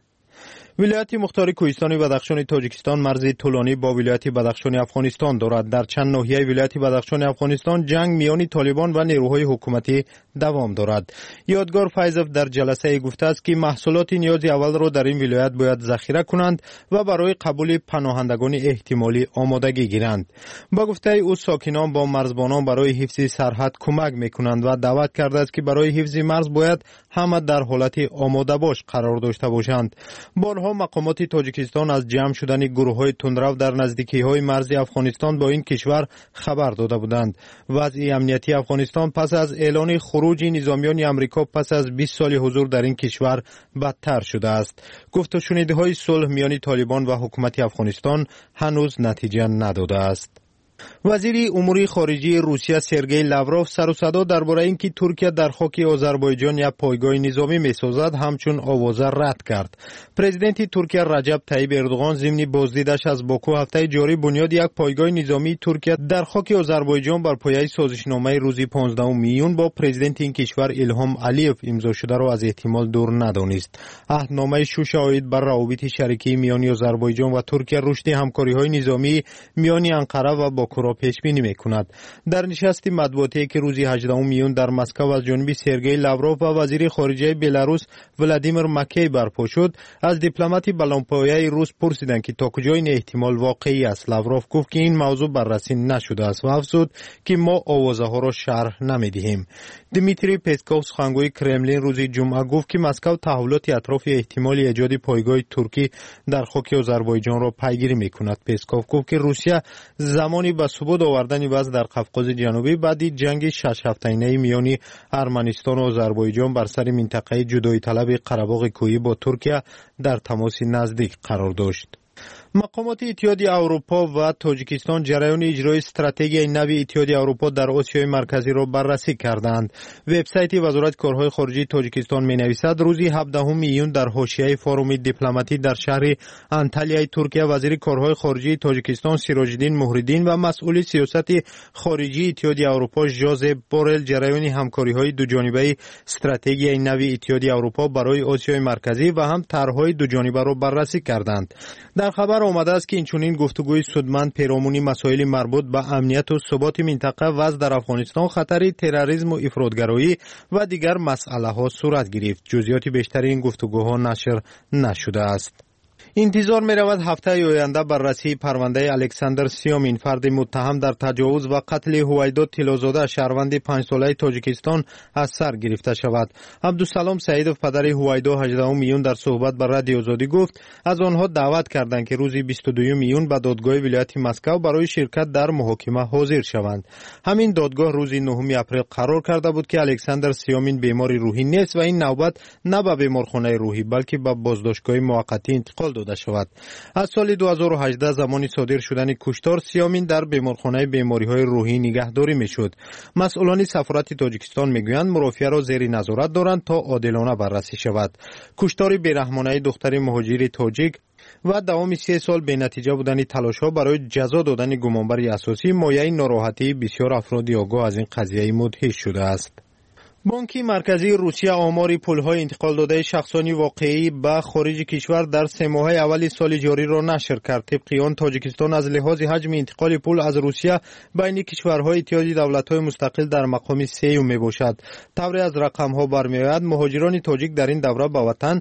ولایت مختار کوهستان بدخشان تاجیکستان مرزی طولانی با ولایت بدخشان افغانستان دارد. در چند ناحیه ولایت بدخشان افغانستان جنگ میان طالبان و نیروهای حکومتی دوام دارد. یادگار فیضف در جلسه گفته است که محصولات نیاز اول را در این ولایت باید ذخیره کنند و برای قبول پناهندگان احتمالی آمادگی گیرند. با گفته او ساکنان با مرزبانان برای حفظ سرحد کمک میکنند و دعوت کرده است که برای حفظ مرز باید همه در حالت آماده باش قرار داشته باشند. بارها مقامات تاجیکستان از جمع شدن گروه‌های تندرو در نزدیکی‌های مرز افغانستان با این کشور خبر داده بودند. وضع امنیتی افغانستان پس از اعلان خروج نظامیان آمریکا پس از 20 سال حضور در این کشور بدتر شده است. گفت و شنوده‌های صلح میان طالبان و حکومت افغانستان هنوز نتیجه نداده است. وزیر امور خارجه روسیه سرگئی لاوروف سر و صدا درباره اینکه ترکیه در خاک آذربایجان یک پایگاه نظامی می‌سازد همچون آوازه رد کرد. پرزیدنت ترکیه رجب طیب اردوغان ضمن بازدیدش از باکو هفته جاری بنیاد یک پایگاه نظامی ترکیه در خاک آذربایجان بر پایه سازشنامه روز 15 میون با پرزیدنت این کشور الهام علیف امضا شده را از احتمال دور ندانست. عهدنامه شوش عاید بر روابط شریکی میان آذربایجان و ترکیه رشد همکاری‌های نظامی میان انقره و باکو را پیش بینی می‌کند. در نشست مطبوعاتی که روز 18 میون در مسکو از جانب سرگئی لاوروف و وزیر خارجه بلاروس ولادیمیر مکی برپا شد، از دیپلمات بلندپایه روس پرسیدند که تا کجا این احتمال واقعی است. لاوروف گفت که این موضوع بررسی نشده است و افزود که ما آوازه‌ها را شرح نمی‌دهیم. دمیتری پسکوف سخنگوی کرملین روز جمعه گفت که مسکو تحولات اطراف احتمال ایجاد پایگاه ترکی در خاک آذربایجان را پیگیری می‌کند. پسکوف گفت که روسیه زمانی به ثبات آوردن وضع در قفقاز جنوبی بعد جنگ 6 هفته‌ای میان ارمنستان و آذربایجان بر سر منطقه جدایی طلب قره‌باغ کوهی با ترکیه در تماس نزدیک قرار داشت. مقامات اتحادیه اروپا و تاجیکستان جریان اجرای استراتژی نو اتحادیه اروپا در آسیای مرکزی را بررسی کردند. وبسایت وزارت کارهای خارجه تاجیکستان می‌نویسد روز 17 میون در حاشیه فوروم دیپلماتی در شهر انتالیای ترکیه وزیر کارهای خارجه تاجیکستان سیراج‌الدین مهرالدین و مسئول سیاست خارجی اتحادیه اروپا ژوزپ بورل جریان همکاری‌های دوجانبه استراتژی نو اتحادیه اروپا برای آسیای مرکزی و هم طرح‌های دوجانبه را بررسی کردند. در خبر آمده است که اینچنین گفتگوی سودمند پیرامون مسائل مربوط به امنیت و ثبات منطقه وضع در افغانستان، خطر تروریسم و افراطگرایی و دیگر مسائل‌ها صورت گرفت. جزئیات بیشتر این گفتگوها نشر نشده است. انتظار می رود هفته آینده بررسی پرونده الکساندر سیامین فرد متهم در تجاوز و قتل هویدا تیلازاده شهروند 5 ساله تاجیکستان از سر گرفته شود. عبدالسلام سعیدов پدر هویدا 18 میون در صحبت با رادیو آزادی گفت از آنها دعوت کردند که روز 22 میون به دادگاه ولایت مسکو برای شرکت در محاکمه حاضر شوند. همین دادگاه روز 9 اپریل قرار کرده بود که الکساندر سیامین بیمار روحی نیست و این نوبت نه به بیمارخانه روحی بلکه به بازداشتگاه موقتی انتقال داده شود. از سال 2018 زمانی صادر شدن کشتار سیامین در بیمارخانه بیماری‌های روحی نگهداری می‌شد. مسئولان سفارت تاجیکستان می‌گویند مرافعه را زیر نظارت دارند تا عادلانه بررسی شود. کشتار بی‌رحمانه دختر مهاجر تاجیک و دوام 3 سال به نتیجه بودن تلاش‌ها برای جزا دادن گمانبر اساسی مایه ناراحتی بسیار افراد آگاه از این قضیه مدهش شده است. بانک مرکزی روسیه آمار پول‌های انتقال داده شخصانی واقعی به خارج کشور در 3 ماه اول سال جاری را نشر کرد. طبق آن تاجیکستان از لحاظ حجم انتقال پول از روسیه بین کشورهای اتحادیه دولت‌های مستقل در مقام 3 میباشد. طوری از رقم‌ها برمی‌آید مهاجران تاجیک در این دوره به وطن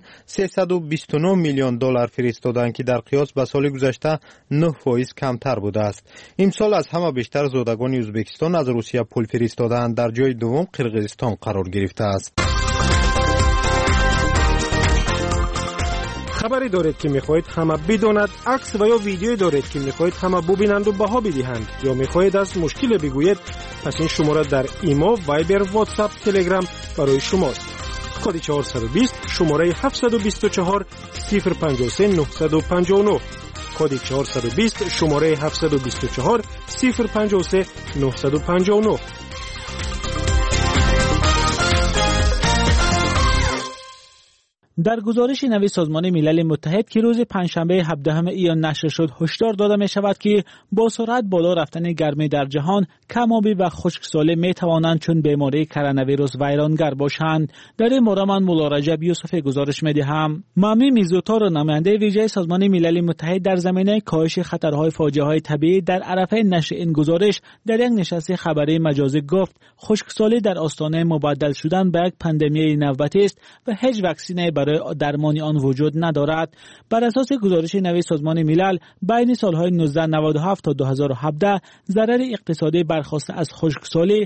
329 میلیون دلار فرستادند که در قیاس به سال گذشته 9% کمتر بوده است. امسال از همه بیشتر زادگان ازبکستان از روسیه پول فرستادند. در جای دوم قرقیزستان قرار گرفته است. خبری دارید که میخواهید همه بداند، عکس و یا ویدیویی دارید که میخواهید همه ببینند و بها بدهند، یا میخواهید از مشکل بگویید، پس این شماره در ایمو، وایبر، واتساپ، تلگرام برای شماست. کد 420 شماره 724 053 959 کد 420 شماره 724 053 959. در گزارش نوی سازمان ملل متحد که روز پنجشنبه 17 ایار نشر شد هشدار داده می شود که با سرعت بالا رفتن گرمی در جهان کم‌آبی و خشکسالی می توانند چون بیماری کرونا ویروس ویرانگر باشند. در این مورد من مولا رجب یوسف گزارش می دهم. مامی میزوتارو نماینده ویژه سازمان ملل متحد در زمینه کاهش خطرهای فاجعه‌های طبیعی در عرفه نشر این گزارش در یک نشست خبری مجازی گفت خشکسالی در آستانه مبدل شدن به یک پاندمی نوبتی است و هیچ واکسنی برای درمان آن وجود ندارد. بر اساس گزارش نوی سازمان ملل بین سالهای 1997 تا 2017 ضرر اقتصادی برخاسته از خشکسالی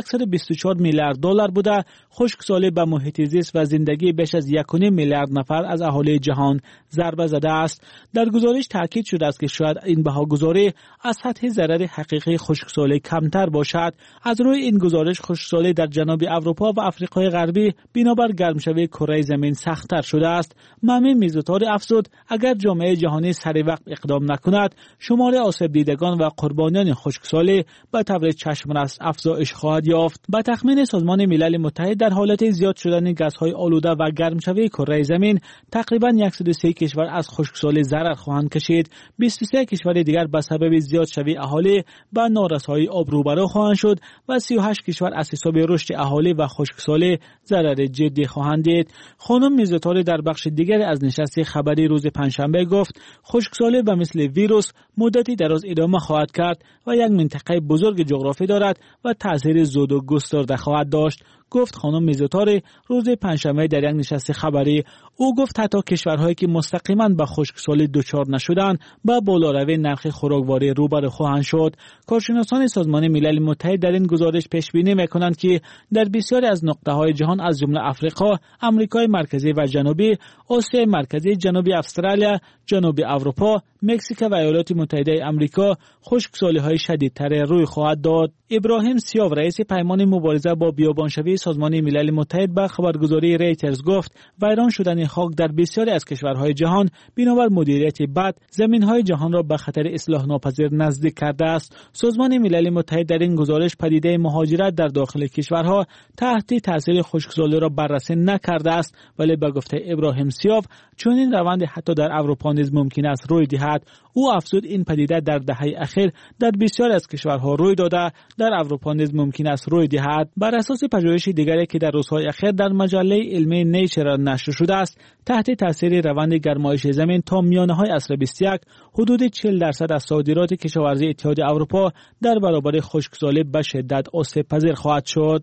124 میلیارد دلار بوده. خشکسالی به محیط زیست و زندگی بیش از 1.5 میلیارد نفر از اهالی جهان ضربه زده است. در گزارش تاکید شده است که شاید این بهاگذاری از سطح ضرر حقیقی خشکسالی کمتر باشد. از روی این گزارش خشکسالی در جنوب اروپا و آفریقای غربی بنابر گرمشوی کره زمین سخت‌تر شده است. مامی میزوتاری افزود اگر جامعه جهانی سریع وقت اقدام نکند شمار آسیب دیدگان و قربانیان خشکسالی به طور چشم‌رس افزایش خواهد یافت. به تخمین سازمان ملل متحد در حالت زیاد شدن گازهای آلوده و گرمشوی کره زمین تقریباً 130 کشور از خشکسالی ضرر خواهند کشید. 23 کشور دیگر به سبب زیاد شوی اهالی به نارسایی آب روبرو خواهند شد و 38 کشور از حساب رشد اهالی و خشکسالی ضرر جدی خواهند دید. خانم میزوتاری در بخش دیگر از نشست خبری روز پنجشنبه گفت خشکسالی به مثل ویروس مدتی دراز ادامه خواهد کرد و یک منطقه بزرگ جغرافی دارد و تاثیر زود و گسترده خواهد داشت. گفت خانم میزوتاری روز پنجشنبه در یک نشست خبری. او گفت حتی کشورهایی که مستقیما به خشکسالی دچار نشدند با بالاروی نرخ خوراکواری روبرو خواهند شد. کارشناسان سازمان ملل متحد در این گزارش پیش بینی می‌کنند که در بسیاری از نقطه‌های جهان از جمله آفریقا، آمریکای مرکزی و جنوبی، آسیای مرکزی، جنوبی استرالیا، جنوبی اروپا، مکزیک و ایالات متحده آمریکا خشکسالی‌های شدیدتر روی خواهد داد. ابراهیم سیاو رئیس پیمان مبارزه با بیابانشوی سازمان ملل متحد به خبرگزاری ریترز گفت ویران شدن خاک در بسیاری از کشورهای جهان بنابر مدیریت بد زمین‌های جهان را به خطر اصلاح ناپذیر نزدیک کرده است. سازمان ملل متحد در این گزارش پدیده مهاجرت در داخل کشورها تحت تاثیر خشکسالی را بررسی نکرده است، ولی به گفته ابراهیم سیاو چون این روند حتی در اروپا نیز ممکن است روی دهد. او افزود این پدیده در دهه اخیر در بسیاری از کشورها روی داده، در اروپا نیز ممکن است روی دهد. بر اساس پژوهش دیگری که در روزهای اخیر در مجله علمی نیچر نشر شده است، تحت تاثیر روند گرمایش زمین تا میانه‌های عصر 21 حدود 40% از صادرات کشاورزی اتحاد اروپا در برابر خشکسالی به شدت آسیب پذیر خواهد شد.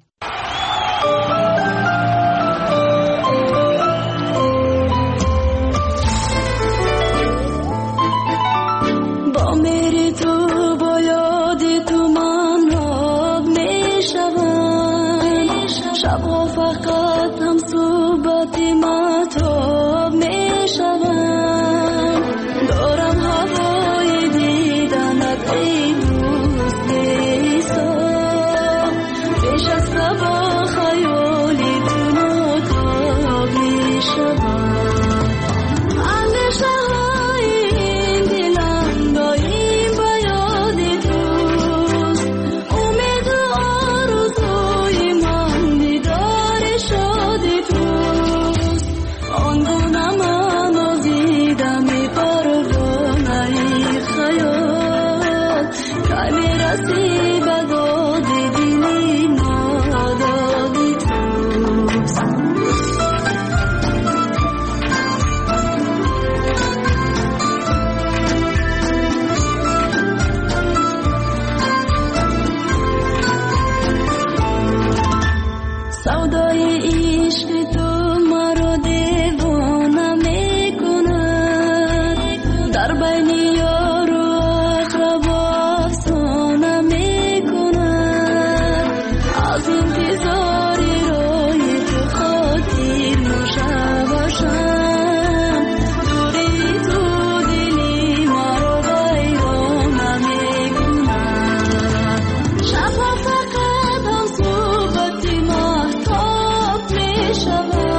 شب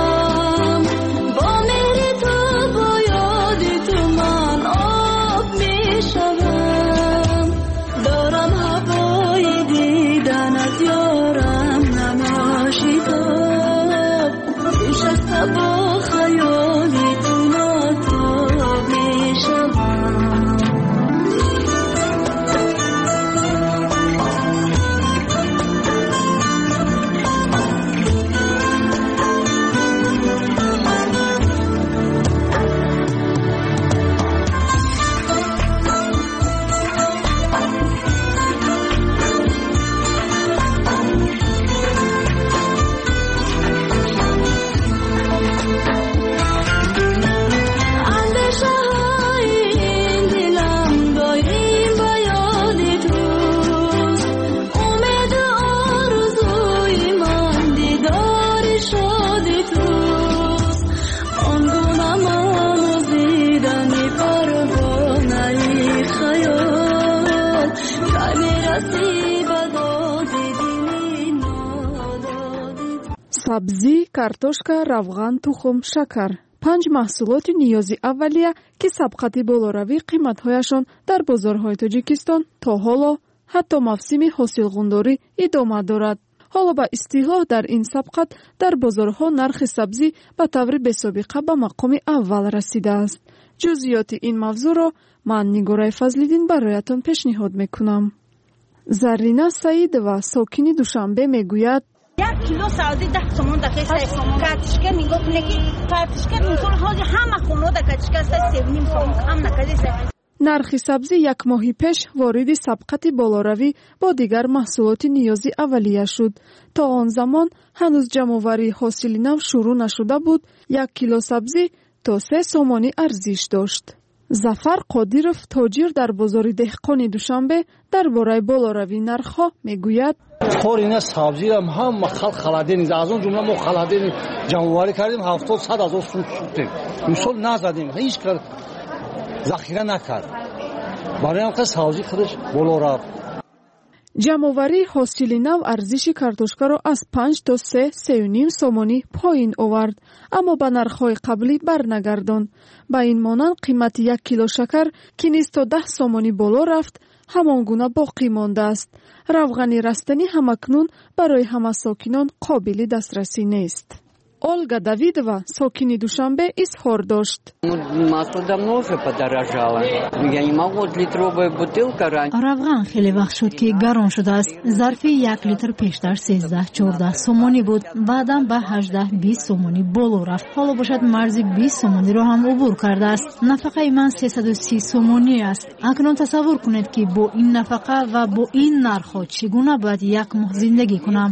сабзӣ, картошка, равған, тухм, шакар. 5 маҳсулоти ниёзи аввалия ки сабқати болоравӣ қиматҳояшон дар бозорҳои Тоҷикистон то ҳоло ҳатто мавсими ҳосилғундорӣ идома дорад. ҳоло ба истиҳлоҳ дар ин сабқат дар бозорҳо нархи сабзӣ ба таври бесобиқа ба мақоми аввал расидааст. ҷузъиёти ин мавзӯъро ман Нигораи Фазлиддин бароятон пешниҳод мекунам. Зарина Саидова, сокини Душанбе, мегӯяд: 1 кило сабзӣ 10 сомон дақиқ картишка нигоҳ кунед ки картишка мисол ҳозир ҳама хонада картишка 3.5 сомон кам накардиса. нархи сабзӣ як моҳи пеш вориди сабқати болоравӣ бо дигар маҳсулоти ниёзи аввалия шуд. то он замон ҳанӯз ҷамъоварии ҳосили нав шурӯъ нашуда буд. 1 кило сабзӣ то 3 сомонӣ арзиш дошт. Зафар Қодиров, тоҷир дар бозори деҳқони Душанбе, дар бораи болоравии нархҳо мегӯяд: خورینه سبزی هم خلق خلادین از اون جمله ما خلادین جمعواری کردیم 70-100 هزار سوم سوختیم مثال نزدیم هیچ کار ذخیره نکرد برای اینکه سبزی خودش بالا رفت. ҷамъоварии ҳосили нав арзиши картошкаро аз 5 то 3.5 сомонӣ поин овард, аммо ба нархҳои қаблӣ барнагардонд. ба ин монанд қимати 1 кило шакар ки низ то 10 сомонӣ боло рафт, ҳамон гуна боқӣ мондааст. равғани растанӣ ҳамакнун барои ҳама сокинон қобили дастрасӣ нест. Ольга Давидова, сокини Душанбе, изҳор дошт: масло давно уже подорожало. Я не могу литровая бутылка раньше. равған хеле вақт шуд ки гарон шудааст. зарфи 1 литр пештар 13-14 сомонӣ буд, баъдан ба 18-20 сомонӣ боло рафт. ҳоло бошад марзи 20 сомониро ҳам убур кардааст. нафақаи ман 330 сомонӣ аст. акнун тасаввур кунед ки бо ин нафақа ва бо ин нархҳо чӣ гуна бояд як моҳ зиндагӣ кунам.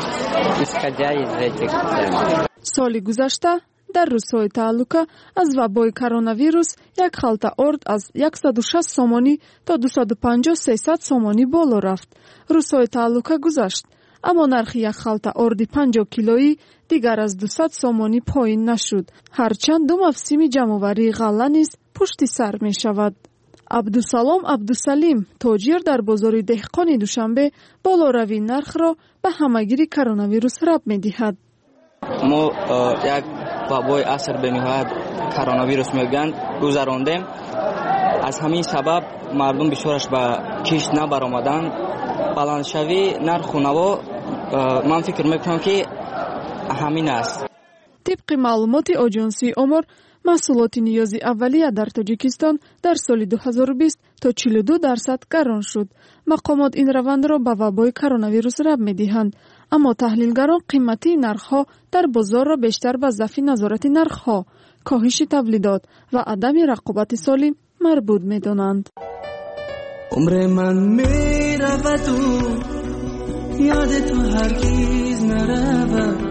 соли гузашта дар рӯзҳои тааллука аз вабои коронавирус як халта орд аз 160 сомонӣ то 250-300 сомонӣ боло рафт. рӯзҳои тааллука гузашт, аммо нархи як халта орди 50 килоӣ дигар аз 200 сомонӣ поин нашуд, ҳарчанд ду мавсими ҷамъоварии ғалла низ пушти сар мешавад. Абдусалом Абдусалим, тоҷир дар бозори деҳқони Душанбе, болоравии нархро ба ҳамагири коронавирус раб медиҳад. мо як вабои аср бениҳоят коронавирус мегӯянд гузарондем. аз ҳамин сабаб мардум бисёраш ба кишт набаромаданд. баландшавии нарху наво ман фикр мекунам ки ҳамин аст. тибқи маълумоти оҷонсии омор, маҳсулоти ниёзи аввалия дар Тоҷикистон дар соли 2020 то 42% гарон шуд. мақомот ин равандро ба вабои коронавирус раб медиҳанд, аммо таҳлилгарон қиматии нархҳо дар бозорро бештар ба зафи назорати нархҳо, коҳиши тавлидот ва адами рақобати солим марбут медонанд. умре ман мераваду ёди ту ҳаргиз наравад.